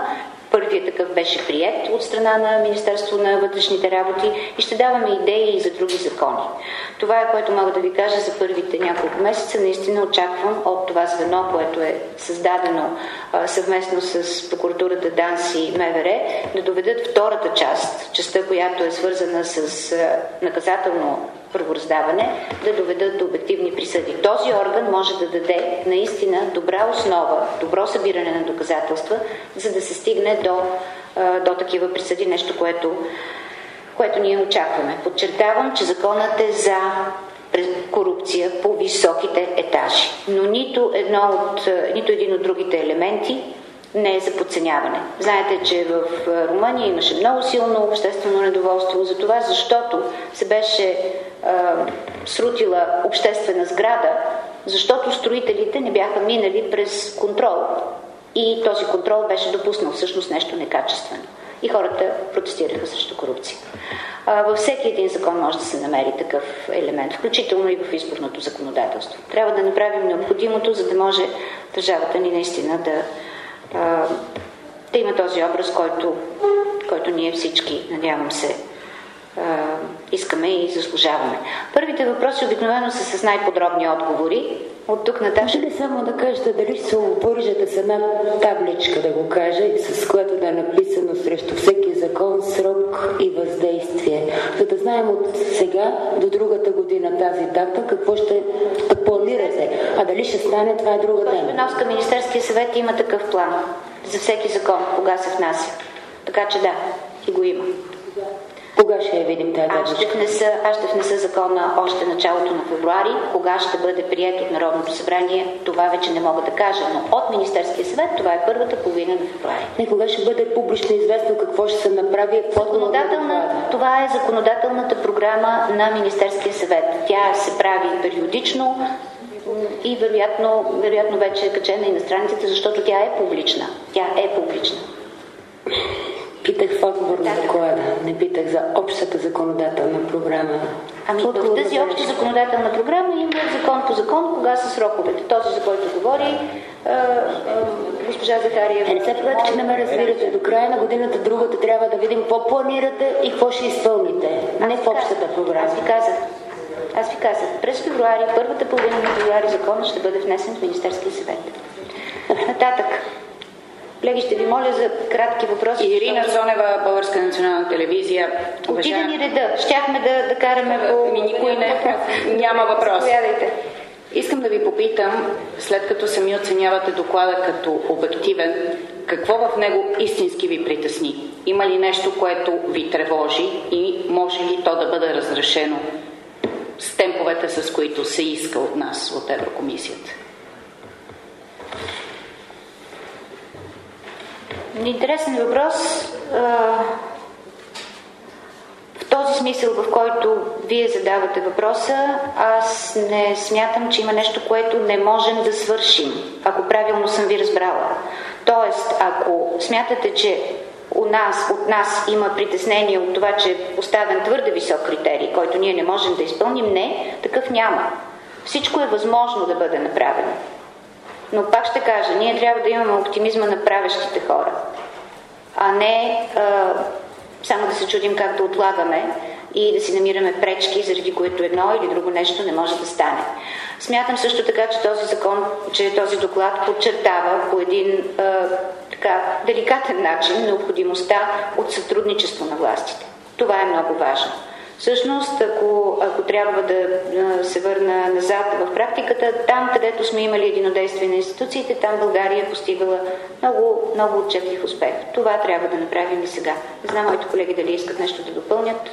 Първият такъв беше приет от страна на Министерство на вътрешните работи и ще даваме идеи и за други закони. Това е, което мога да ви кажа за първите няколко месеца. Наистина очаквам от това звено, което е създадено а, съвместно с прокуратурата, ДАНС и МВР, да доведат втората част, частта, която е свързана с а, наказателно правораздаване, да доведат до обективни присъди. Този орган може да даде наистина добра основа, добро събиране на доказателства, за да се стигне до, до такива присъди, нещо, което, което ние очакваме. Подчертавам, че законът е за корупция по високите етажи, но нито, едно от, нито един от другите елементи не е за подценяване. Знаете, че в Румъния имаше много силно обществено недоволство за това, защото се беше а, срутила обществена сграда, защото строителите не бяха минали през контрол. И този контрол беше допуснал всъщност нещо некачествено. И хората протестираха срещу корупция. А, във всеки един закон може да се намери такъв елемент, включително и в изборното законодателство. Трябва да направим необходимото, за да може държавата ни наистина да да има този образ, който, който ние всички, надявам се, искаме и заслужаваме. Първите въпроси обикновено са с най-подробни отговори. От тук нататък... Може ли само да кажете дали се обвържете с една табличка, да го кажа, с която да е написано срещу всеки закон срок и въздействие, за да знаем от сега до другата година тази дата какво ще да планирате, а дали ще стане, това е друга тема. Веновска, Министерския съвет има такъв план за всеки закон, кога се внася. Така че да, и го има. Кога ще я видим тази табличка? Аз ще внеса, аз ще внеса закона още началото на февруари. Кога ще бъде приет от Народното събрание, това вече не мога да кажа, но от Министерския съвет това е първата половина на февруари. Не, кога ще бъде публично известно какво ще се направи? Законодателна, това е законодателната програма на Министерския съвет. Тя се прави периодично и вероятно, вероятно вече е качена и на страницата, защото тя е публична. Тя е публична. Питах в отговор на доклада, не питах за общата законодателна програма. Ами в тази обща законодателна програма има закон по закон, кога са сроковете. Този, за който говори а, а, госпожа Захариева. Е, не се правете, че не ме разбирате. До края на годината, другата, трябва да видим какво планирате и какво ще изпълните. Аз не в общата програма. Аз ви казах. Аз ви казах. През февруари, първата половина на февруари, законът ще бъде внесен в Министерския съвет. Нататък. Колеги, ще ви моля за кратки въпроси. Ирина Цонева, Българска национална телевизия. Отида ни реда. Щяхме да, да караме по... Ми никой не... Няма въпрос. Заповядайте. Искам да ви попитам, след като сами оценявате доклада като обективен, какво в него истински ви притесни? Има ли нещо, което ви тревожи и може ли то да бъде разрешено с темповете, с които се иска от нас, от Еврокомисията? Интересен въпрос. В този смисъл, в който вие задавате въпроса, аз не смятам, че има нещо, което не можем да свършим, ако правилно съм ви разбрала. Тоест, ако смятате, че у нас, от нас има притеснение от това, че е поставен твърде висок критерий, който ние не можем да изпълним, не, такъв няма. Всичко е възможно да бъде направено. Но пак ще кажа, ние трябва да имаме оптимизма на правещите хора, а не а, само да се чудим как да отлагаме и да си намираме пречки, заради които едно или друго нещо не може да стане. Смятам също така, че този закон, че този доклад подчертава по един а, така деликатен начин необходимостта от сътрудничество на властите. Това е много важно. Всъщност, ако, ако трябва да се върна назад в практиката, там, където сме имали единодействие на институциите, там България е постигала много, много отчетлив успех. Това трябва да направим и сега. Не знам, моите колеги дали искат нещо да допълнят.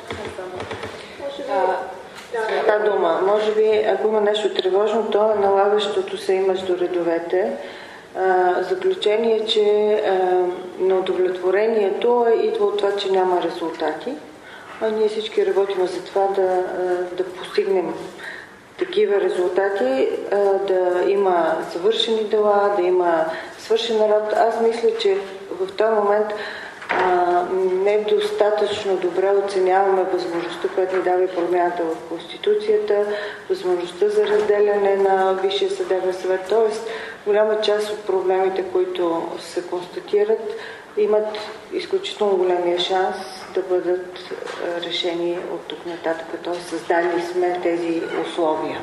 Една дума. Може би, ако има нещо тревожно, то е налагащото се и между редовете. Заключение, че неудовлетворението идва от това, че няма резултати. А ние всички работим за това да, да постигнем такива резултати, да има завършени дела, да има свършена работа. Аз мисля, че в този момент не достатъчно добре оценяваме възможността, която ни дава и промяната в Конституцията, възможността за разделяне на Висшия съдебен съвет. Тоест, голяма част от проблемите, които се констатират, имат изключително големия шанс да бъдат решени от тук нататък. Т.е. създали сме тези условия.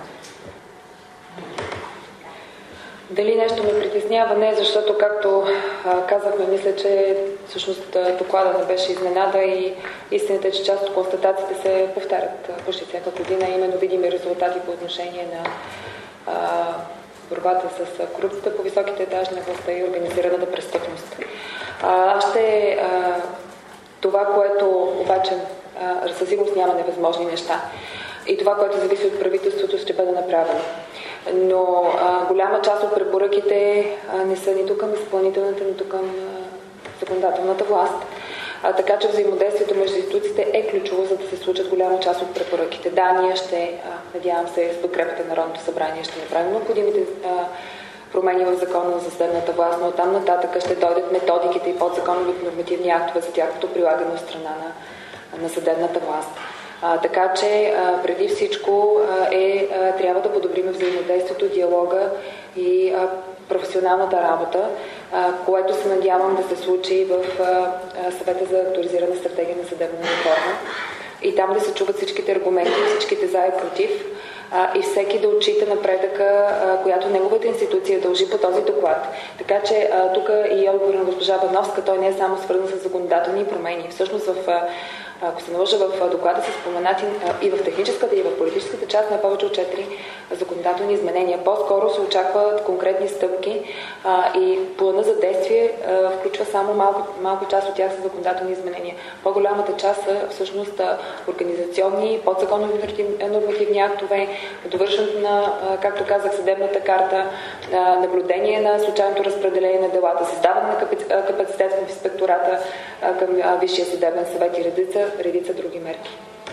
Дали нещо ме притеснява? Не, защото, както а, казахме, мисля, че всъщност доклада не беше изненада и истината е, че част от констатациите се повтарят а, почти всяка година, именно видими резултати по отношение на а, борбата с корупцията по високите етажи на властта и организираната престъпност. А, аз ще... А, това, което обаче а, със сигурност няма невъзможни неща. И това, което зависи от правителството, ще бъде направено. Но а, голяма част от препоръките а, не са нито към изпълнителната, нито към а, законодателната власт. А, така че взаимодействието между институциите е ключово, за да се случат голяма част от препоръките. Да, ние ще, а, надявам се, с подкрепата на Народното събрание ще направим необходимите а, промени в закона за съдебната власт, но оттам нататък ще дойдат методиките и подзаконовите нормативни актове за тяхното прилагане от страна на, на съдебната власт. А, така че а, преди всичко а, е, а, трябва да подобрим взаимодействието, диалога и а, професионалната работа, а, което се надявам да се случи в а, съвета за актуализирана стратегия на съдебна реформа. И там да се чуват всичките аргументи, всичките за и против, а, и всеки да отчита напредъка, а, която неговата институция дължи по този доклад. Така че а, тук и отговор на госпожа Бановска, той не е само свързан с законодателни промени. Всъщност в а, ако се наложа, в доклада са споменати и в техническата, и в политическата част на повече от четири законодателни изменения. По-скоро се очакват конкретни стъпки а, и плана за действие а, включва само малко, малко част от тях са законодателни изменения. По-голямата част са всъщност а, организационни, подзаконови нормативни актове, довършването на, а, както казах, съдебната карта, а, наблюдение на случайното разпределение на делата, създаване на капацитет в инспектората а, към а, Висшия съдебен съвет и редица редица други мерки.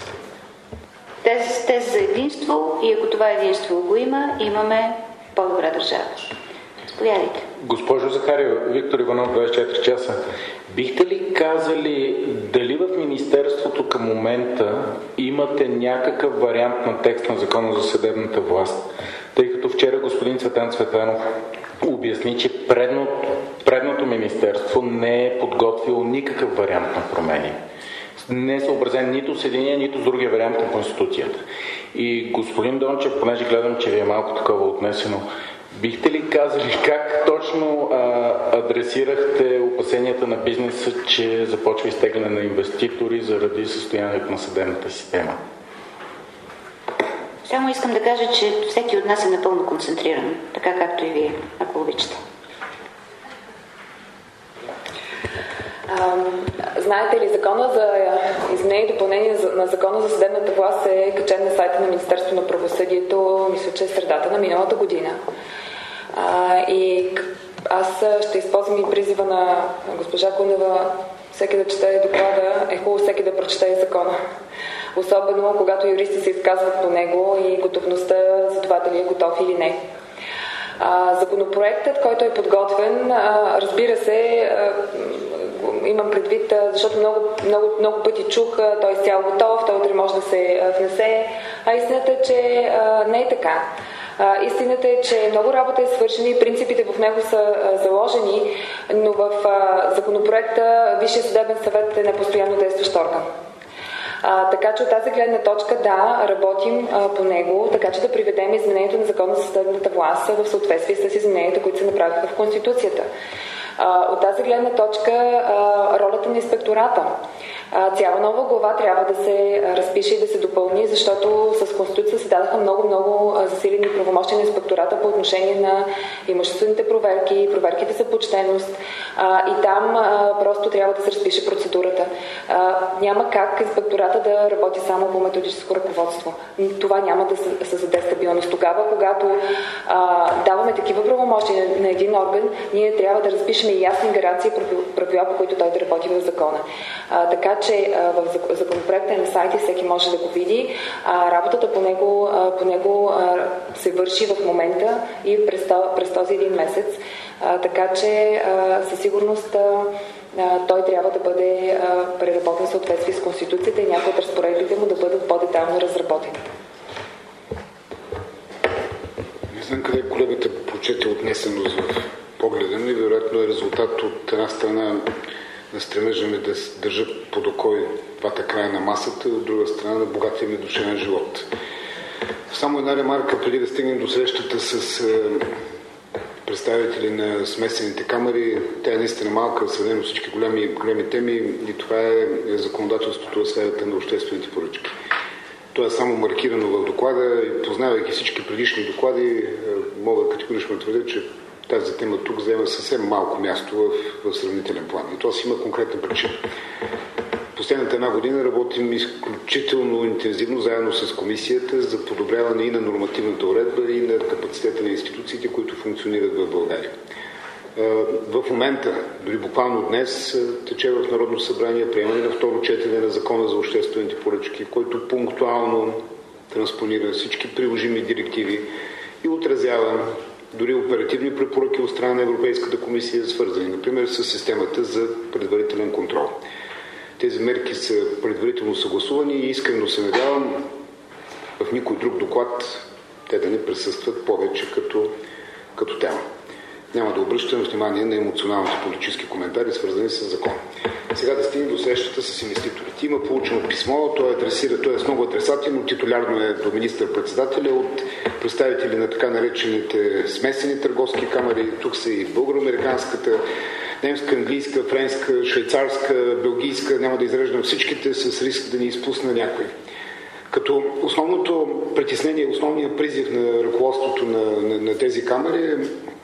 Тези, тези за единство и ако това единство го има, имаме по-добра държава. Заповядайте. Госпожо Захариева, Виктор Иванов, двадесет и четири часа. Бихте ли казали дали в Министерството към момента имате някакъв вариант на текст на Закона за съдебната власт? Тъй като вчера господин Цветан Цветанов обясни, че предното, предното министерство не е подготвило никакъв вариант на промени. Не е съобразен нито с единия, нито с другия вариант на Конституцията. И господин Дончев, понеже гледам, че ви е малко такова отнесено, бихте ли казали как точно а, адресирахте опасенията на бизнеса, че започва изтегляне на инвеститори заради състоянието на съдебната система? Само искам да кажа, че всеки от нас е напълно концентриран, така както и вие, ако обичате. Знаете ли, закона за изменение и допълнение на закона за съдебната власт е качен на сайта на Министерството на правосъдието, мисля, че е средата на миналата година. А, и аз ще използвам и призива на госпожа Кунева, всеки да чете доклада, е хубаво всеки да прочете и закона. Особено когато юристи се изказват по него и готовността за това дали е готов или не. А, законопроектът, който е подготвен, а, разбира се, а, имам предвид, защото много, много, много пъти чух, той е изцяло готов, той утре може да се внесе, а истината е, че а, не е така. А, истината е, че много работа е свършена и принципите в него са а, заложени, но в а, законопроекта Висшия съдебен съвет е непостоянно действащ орган. А, така че от тази гледна точка, да, работим а, по него, така че да приведем изменението на закона за съдебната власт в съответствие с измененията, които се направиха в Конституцията. А, от тази гледна точка а, ролята на инспектората. А, цяла нова глава трябва да се разпише и да се допълни, защото с Конституцията се дадаха много-много засилени правомощия на инспектората по отношение на имуществените проверки, проверките за почтеност, а, и там а, просто трябва да се разпише процедурата. А, няма как инспектората да работи само по методическо ръководство. Това няма да създаде стабилност. Тогава, когато а, даваме такива правомощия на един орган, ние трябва да разпишем и ясни гаранции и правила, по които той да работи в закона. А, така че а, в законопроекта на сайта всеки може да го види. А, работата по него, а, по него а, се върши в момента и през, през този един месец. А, така че а, със сигурност а, а, той трябва да бъде а, преработен в съответствие с Конституцията и някои от разпоредбите му да бъдат по-детайлно разработени. Не знам къде колегата прочете отнесеност в по-гледан и вероятно е резултат от една страна на стремежа ми да държат под окой двата края на масата, от друга страна на богатия ми душевен живот. Само една ремарка преди да стигнем до срещата с е, представители на смесените камери. Тя е наистина малка, сравнено всички големи, големи теми и това е законодателството в сферата на обществените поръчки. То е само маркирано в доклада и познавайки всички предишни доклади, мога категорично да твърдя, че тази тема тук заема съвсем малко място в, в сравнителен план. И това си има конкретна причина. Последната една година работим изключително интензивно заедно с комисията за подобряване и на нормативната уредба, и на капацитета на институциите, които функционират в България. В момента, дори буквално днес, тече в Народно събрание приемане на второ четене на Закона за обществените поръчки, който пунктуално транспонира всички приложими директиви и отразява дори оперативни препоръки от страна на Европейската комисия, свързани, например, с системата за предварителен контрол. Тези мерки са предварително съгласувани и искрено се надявам в никой друг доклад те да не присъстват повече като, като тема. Няма да обръщам внимание на емоционалните политически коментари, свързани с закон. Сега да стигнем до срещата с инвеститорите. Има получено писмо, то е, адресира, то е с много адресати, но титулярно е до министър-председателя от представители на така наречените смесени търговски камери. Тук са и българо-американската, немска, английска, френска, швейцарска, белгийска, няма да изреждам всичките с риск да ни изпусна някой. Като основното притеснение, основният призив на ръководството на, на, на тези камери е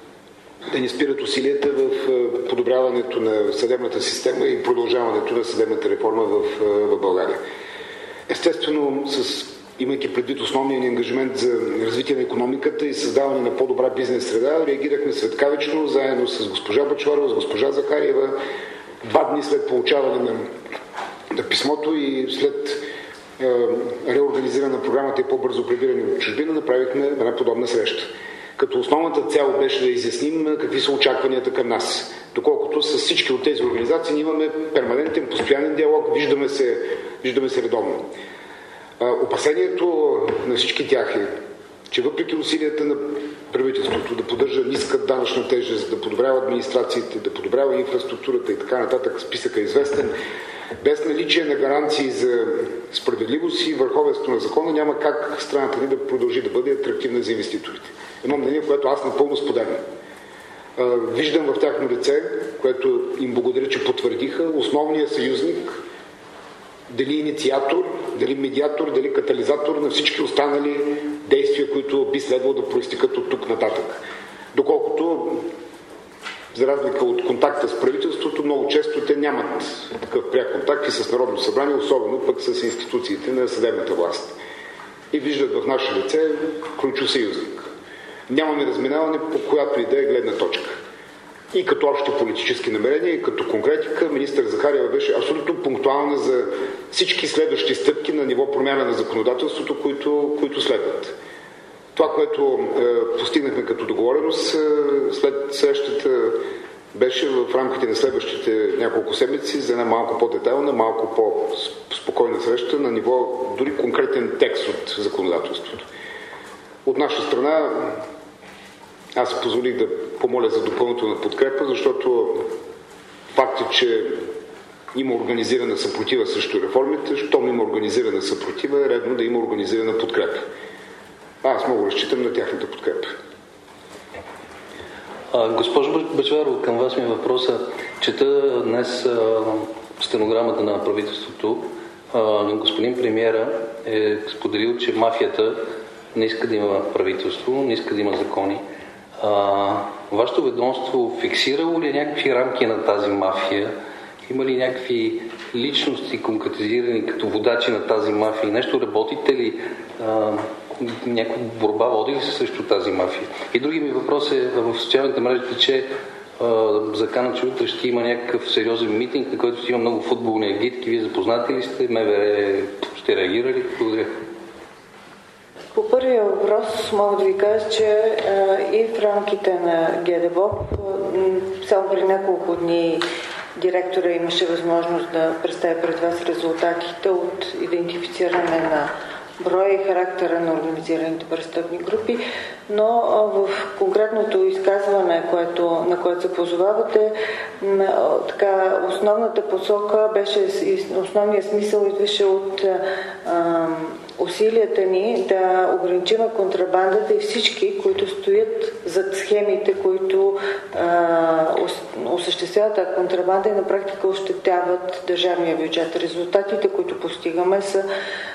да ни спират усилията в подобряването на съдебната система и продължаването на съдебната реформа в, в България. Естествено, с, имайки предвид основния ни ангажимент за развитие на икономиката и създаване на по-добра бизнес среда, реагирахме светкавично, заедно с госпожа Бъчварова, с госпожа Захариева, два дни след получаване на, на писмото и след е, реорганизиране на програмата и по-бързо прибиране от чужбина, направихме една подобна среща. Като основната цел беше да изясним какви са очакванията към нас. Доколкото с всички от тези организации имаме перманентен, постоянен диалог, виждаме се, виждаме се редовно. А, опасението на всички тях е, че въпреки усилията на правителството да поддържа ниска данъчна тежест, да подобрява администрациите, да подобрява инфраструктурата и така нататък, списъка е известен, без наличие на гаранции за справедливост и върховенство на закона няма как страната ни да продължи да бъде атрактивна за инвеститорите. Едно мнение, което аз напълно споделям. Виждам в тяхно лице, което им благодаря, че потвърдиха, основния съюзник, дали инициатор, дали медиатор, дали катализатор на всички останали действия, които би следвало да проистекат от тук нататък. Доколкото, за разлика от контакта с правителството, много често те нямат такъв пряк контакт и с Народно събрание, особено пък с институциите на съдебната власт. И виждат в наше лице ключов съюзник. Нямаме разминаване по която и да е гледна точка. И като общи политически намерения, и като конкретика, министър Захариева беше абсолютно пунктуална за всички следващи стъпки на ниво промяна на законодателството, които, които следват. Това, което е, постигнахме като договореност е, след срещата, беше в рамките на следващите няколко седмици за една малко по-детайлна, малко по-спокойна среща на ниво дори конкретен текст от законодателството. От наша страна аз си позволих да помоля за допълнителна подкрепа, защото факт е, че има организирана съпротива срещу реформите, щом има организирана съпротива, е редно да има организирана подкрепа. Аз много разчитам на тяхната подкрепа. А, госпожо Бъчварова, към вас ми е въпроса. Чета днес а, стенограмата на правителството. А, господин премиера е споделил, че мафията не иска да има правителство, не иска да има закони. А, вашето ведомство фиксирало ли някакви рамки на тази мафия? Има ли някакви личности конкретизирани като водачи на тази мафия? Нещо работите ли? А, някаква борба води ли се срещу тази мафия? И други ми въпрос е, в социалните мрежи тече закана, че утре ще има някакъв сериозен митинг, на който ще има много футболни агитки. Вие запознати ли сте? МВР ще реагира ли? Благодаря. По първия въпрос мога да ви кажа, че а, и в рамките на ГДБОП само преди няколко дни директора имаше възможност да представи пред вас резултатите от идентифициране на броя и характера на организираните престъпни групи, но в конкретното изказване, което, на което се позовавате, така, основната посока беше, основният смисъл идваше от а, усилията ни да ограничим контрабандата и всички, които стоят зад схемите, които а, осъществяват контрабанда и на практика ощетяват държавния бюджет. Резултатите, които постигаме, са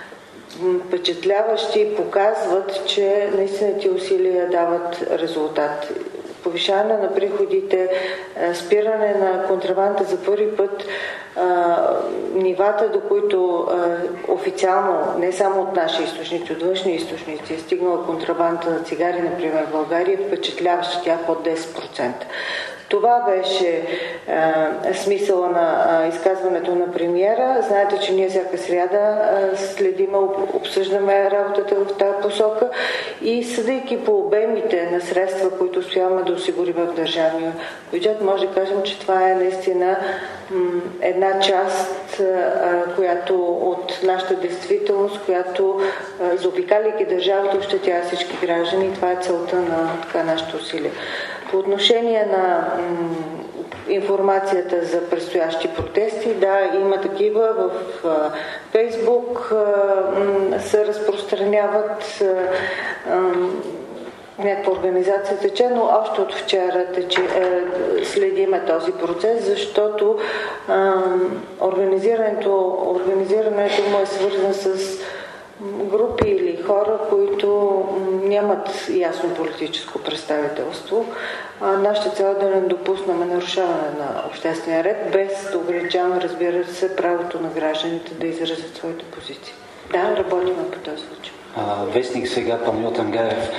впечатляващи и показват, че наистина тези усилия дават резултат. Повишаване на приходите, спиране на контрабанда за първи път, нивата, до които официално, не само от наши източници, от външни източници, е стигнала контрабанда на цигари, например, в България, впечатляваща, тя под десет процента. Това беше а, смисъла на а, изказването на премиера. Знаете, че ние всяка сряда а, следим, обсъждаме работата в тази посока и съдейки по обемите на средства, които успяваме да осигурим в държавния бюджет, може да кажем, че това е наистина м, една част, а, която от нашата действителност, която а, заобикаляйки държавата, ощетява всички граждани и това е целта на така, нашите усилия. По отношение на м, информацията за предстоящи протести, да, има такива в а, Фейсбук, а, м, се разпространяват а, м, някаква организация тече, но още от вчера тече, е, следиме този процес, защото е, организирането, организирането му е свързано с групи или хора, които нямат ясно политическо представителство. А нашата цел е да не допуснем нарушаване на обществения ред, без да ограничаваме, разбира се, правото на гражданите да изразят своите позиции. Да, работим по този случай. Вестник сега, Панайот Ангаев.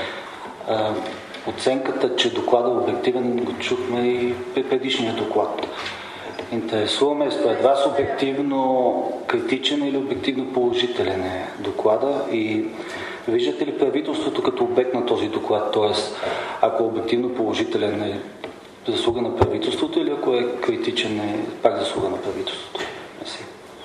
Оценката, че докладът е обективен, го чухме и при предишния доклад. Интересуваме според вас обективно критичен или обективно положителен е доклада и виждате ли правителството като обект на този доклад? Т.е. ако обективно положителен е заслуга на правителството или ако е критичен е пак заслуга на правителството? Мерси.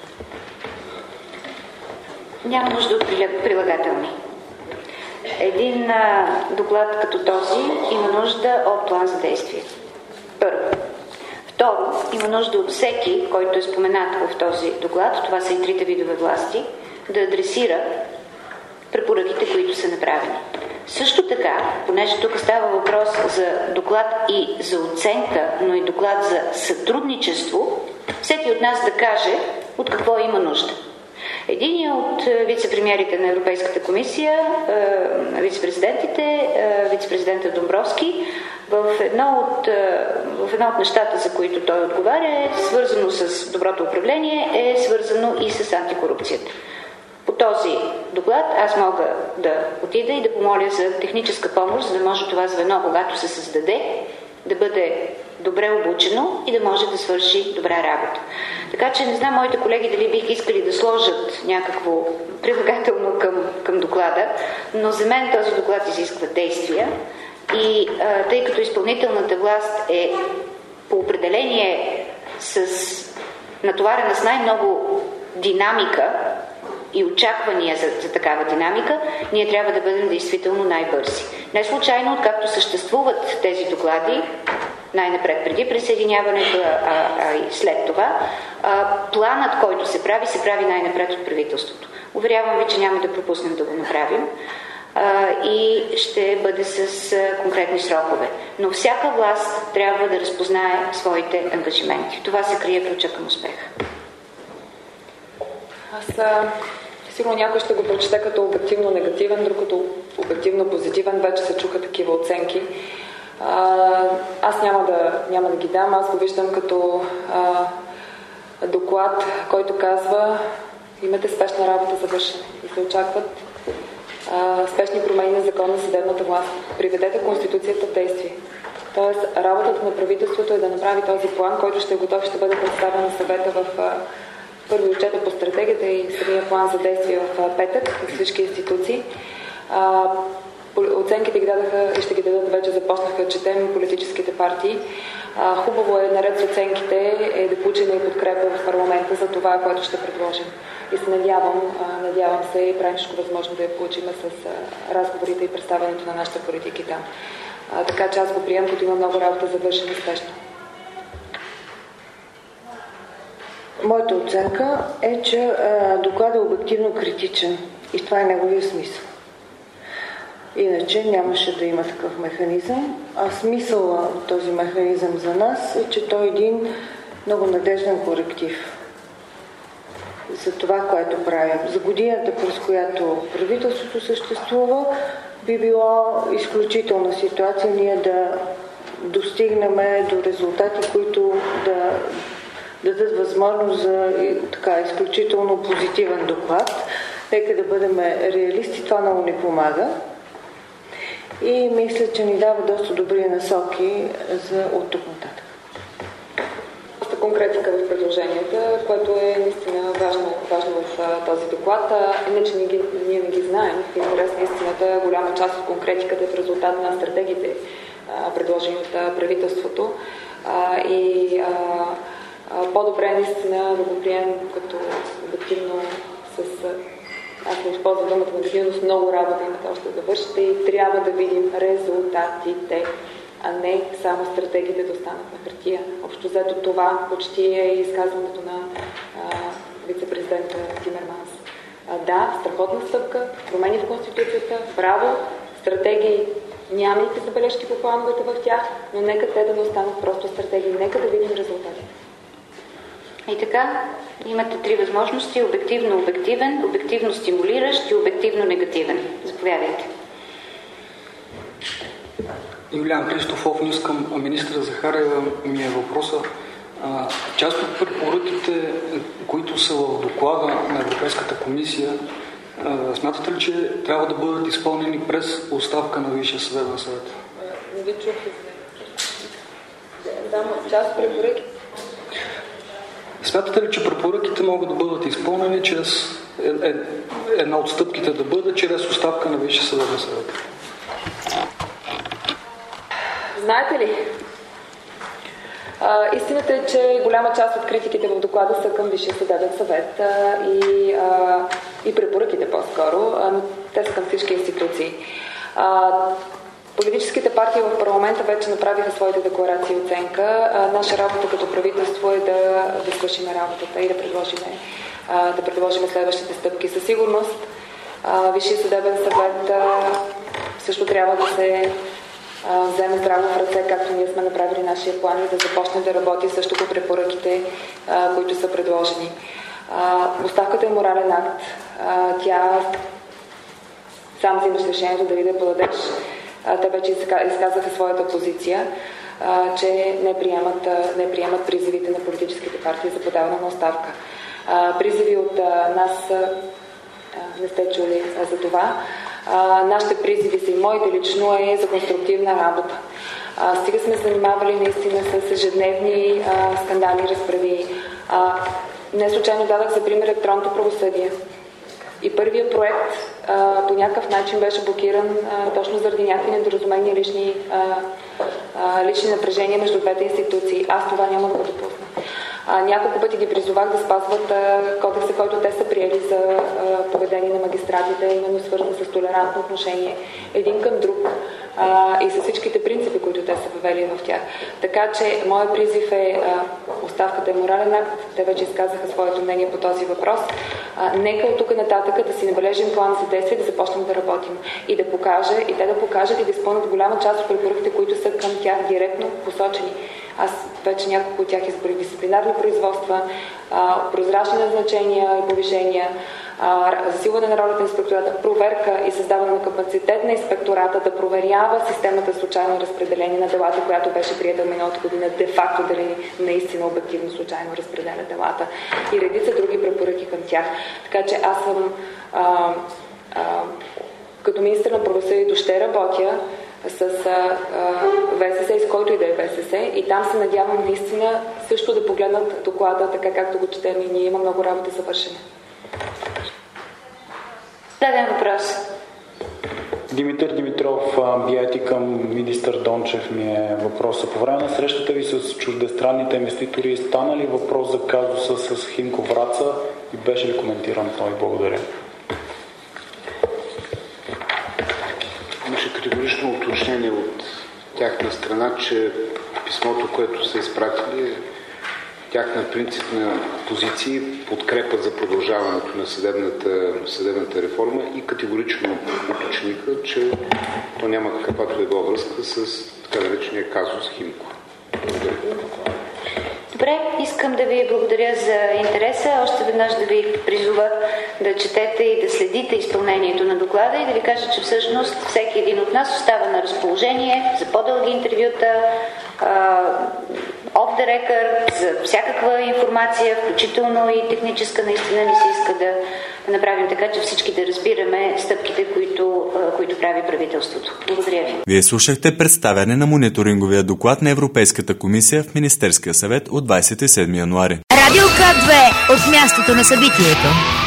Няма нужда от прилагателни. Един а, доклад като този има нужда от план за действие. Първо. Второ, има нужда от всеки, който е споменат в този доклад, това са и трите видове власти, да адресира препоръките, които са направени. Също така, понеже тук става въпрос за доклад и за оценка, но и доклад за сътрудничество, всеки от нас да каже от какво има нужда. Единият от вице-премиерите на Европейската комисия, вице-президентите, вице-президента Домбровски, в едно, от, в едно от нещата, за които той отговаря, е свързано с доброто управление, е свързано и с антикорупцията. По този доклад аз мога да отида и да помоля за техническа помощ, за да може това звено, когато се създаде, да бъде добре обучено и да може да свърши добра работа. Така че не знам моите колеги дали бих искали да сложат някакво прилагателно към, към доклада, но за мен този доклад изисква действия и а, тъй като изпълнителната власт е по определение с натоварена с най-много динамика и очаквания за, за такава динамика, ние трябва да бъдем действително най-бързи. Не случайно, откакто съществуват тези доклади, най-напред преди присъединяването, а, а и след това, а, планът, който се прави, се прави най-напред от правителството. Уверявам ви, че няма да пропуснем да го направим а, и ще бъде с а, конкретни срокове. Но всяка власт трябва да разпознае своите ангажименти. Това се крие ключа към успеха. Аз а, сигурно някой ще го прочете като обективно негативен, друг като обективно позитивен. Вече се чуха такива оценки. А, аз няма да, няма да ги дам. Аз го виждам като а, доклад, който казва: имате спешна работа за вършене и се очакват а, спешни промени на закона на съдебната власт. Приведете Конституцията в действие. Тоест, работата на правителството е да направи този план, който ще е готов, ще бъде представен на съвета в а, първи отчет по стратегията и самия план за действие в петък с всички институции. А, оценките ги дадаха и ще ги дадат, вече започнаха, четем политическите партии. А, хубаво е, наред с оценките, е да получим и подкрепа в парламента за това, което ще предложим. и се надявам, надявам се и правим всичко възможно да я получим с разговорите и представянето на нашите политики там. А, така че аз го приемам, като има много работа завършена спешно. Моята оценка е, че а, докладът е обективно критичен и това е неговия смисъл. Иначе нямаше да има такъв механизъм, а смисъла от този механизъм за нас е, че той е един много надежден коректив за това, което правим. За годината, през която правителството съществува, би било изключителна ситуация ние да достигнем до резултати, които да дадат възможност за така изключително позитивен доклад. Нека да бъдем реалисти, това много ни помага. И мисля, че ни дава доста добри насоки за от тук нататък. Доста конкретика в предложенията, което е наистина важно, важно в а, този доклад. А, иначе ние, ние не ги знаем. В интерес на истината голяма част от конкретиката е в резултат на стратегиите, а, предложени от а, правителството. А, и а, а, по-добре е наистина да го приемем като обективно с... Аз не използвам думата на обективност, много работа имате още да вършите и трябва да видим резултатите, а не само стратегиите да останат на хартия. Общо взето това почти е изказването на а, вице-президента Тимерманс. А, да, страхотна стъпка, промени в Конституцията, браво, стратегии, нямайте забележки по плановете в тях, но нека те да не останат просто стратегии, нека да видим резултатите. И така, имате три възможности. Обективно-обективен, обективно-стимулиращ и обективно-негативен. Заповядайте. Юлиан Христофов, низ към министра Захариева ми е въпроса. А, част от препоръките, които са в доклада на Европейската комисия, а, смятате ли, че трябва да бъдат изпълнени през оставка на Висшия съдебен съвет? Не ви чух. Да, част от препоръките. Смятате ли, че препоръките могат да бъдат изпълнени чрез е, е, една от стъпките да бъде чрез оставка на Висшия съдебен съвет? Знаете ли, а, истината е, че голяма част от критиките в доклада са към Висшия съдебен съвет а, и, а, и препоръките по-скоро, а, но те са към всички институции. А, Политическите партии в парламента вече направиха своите декларации и оценка. А, наша работа като правителство е да, да свършим работата и да предложим, а, да предложим следващите стъпки. Със сигурност Висшия съдебен съвет а, също трябва да се а, вземе здраво в ръце, както ние сме направили нашия план и да започне да работи също по препоръките, а, които са предложени. А, оставката е морален акт. А, тя сам взимаш решението дали да подадеш. Те вече изказаха своята позиция, че не приемат, не приемат призивите на политическите партии за подаване на оставка. Призиви от нас не сте чули за това. Нашите призиви са и моите лично е за конструктивна работа. Стига сме занимавали наистина с ежедневни скандали и разправи. Не случайно дадах за пример електронното правосъдие. И първият проект а, по някакъв начин беше блокиран а, точно заради някакви недоразумения, лични, а, а, лични напрежения между двете институции. Аз това няма да го допусна. А, няколко пъти ги призовах да спазват а, кодекса, който те са приели за а, поведение на магистратите, именно свързан с толерантно отношение един към друг а, и с всичките принципи, които те са въвели в тях. Така че моят призив е а, оставката е морален акт. Те вече изказаха своето мнение по този въпрос. А, нека от тук нататък да си набележим план за действие, да започнем да работим и да покаже, и те да покажат и да изпълнят голяма част от препоръките, които са към тях директно посочени. Аз вече няколко от тях изборих дисциплинарни производства, а, прозрачни назначения и повишения, а, засилване на ролята на инспектората, проверка и създаване на капацитет на инспектората да проверява системата за случайно разпределение на делата, която беше приета миналата година, де-факто дали наистина обективно случайно разпределя делата и редица други препоръки към тях. Така че аз съм а, а, като министър на правосъдието ще работя с а, ВСС и с който и да е ВСС и там се надявам наистина също да погледнат доклада така както го четем и ние има много работа за вършене. Даден въпрос. Димитър Димитров, би ай ти към министър Дончев ми е въпроса. По време на срещата ви с чуждестранните инвеститори стана ли въпрос за казуса с Химко Враца и беше ли коментиран той? Благодаря. Имаше категорично уточнение от тяхна страна, че писмото, което са изпратили, е тяхна принципна позиция, подкрепа за продължаването на съдебната, съдебната реформа и категорично уточниха, че то няма каквато е била връзка с така наречения казус Химко. Благодаря. Добре, искам да ви благодаря за интереса. Още веднъж да ви призова да четете и да следите изпълнението на доклада и да ви кажа, че всъщност всеки един от нас остава на разположение за по-дълги интервюта, off the record, за всякаква информация, включително и техническа. Наистина ми се иска да направим така, че всички да разбираме стъпките, които, които прави правителството. Благодаря ви. Вие слушахте представяне на мониторинговия доклад на Европейската комисия в Министерския съвет от двадесет и седми януари. Радио К две от мястото на събитието.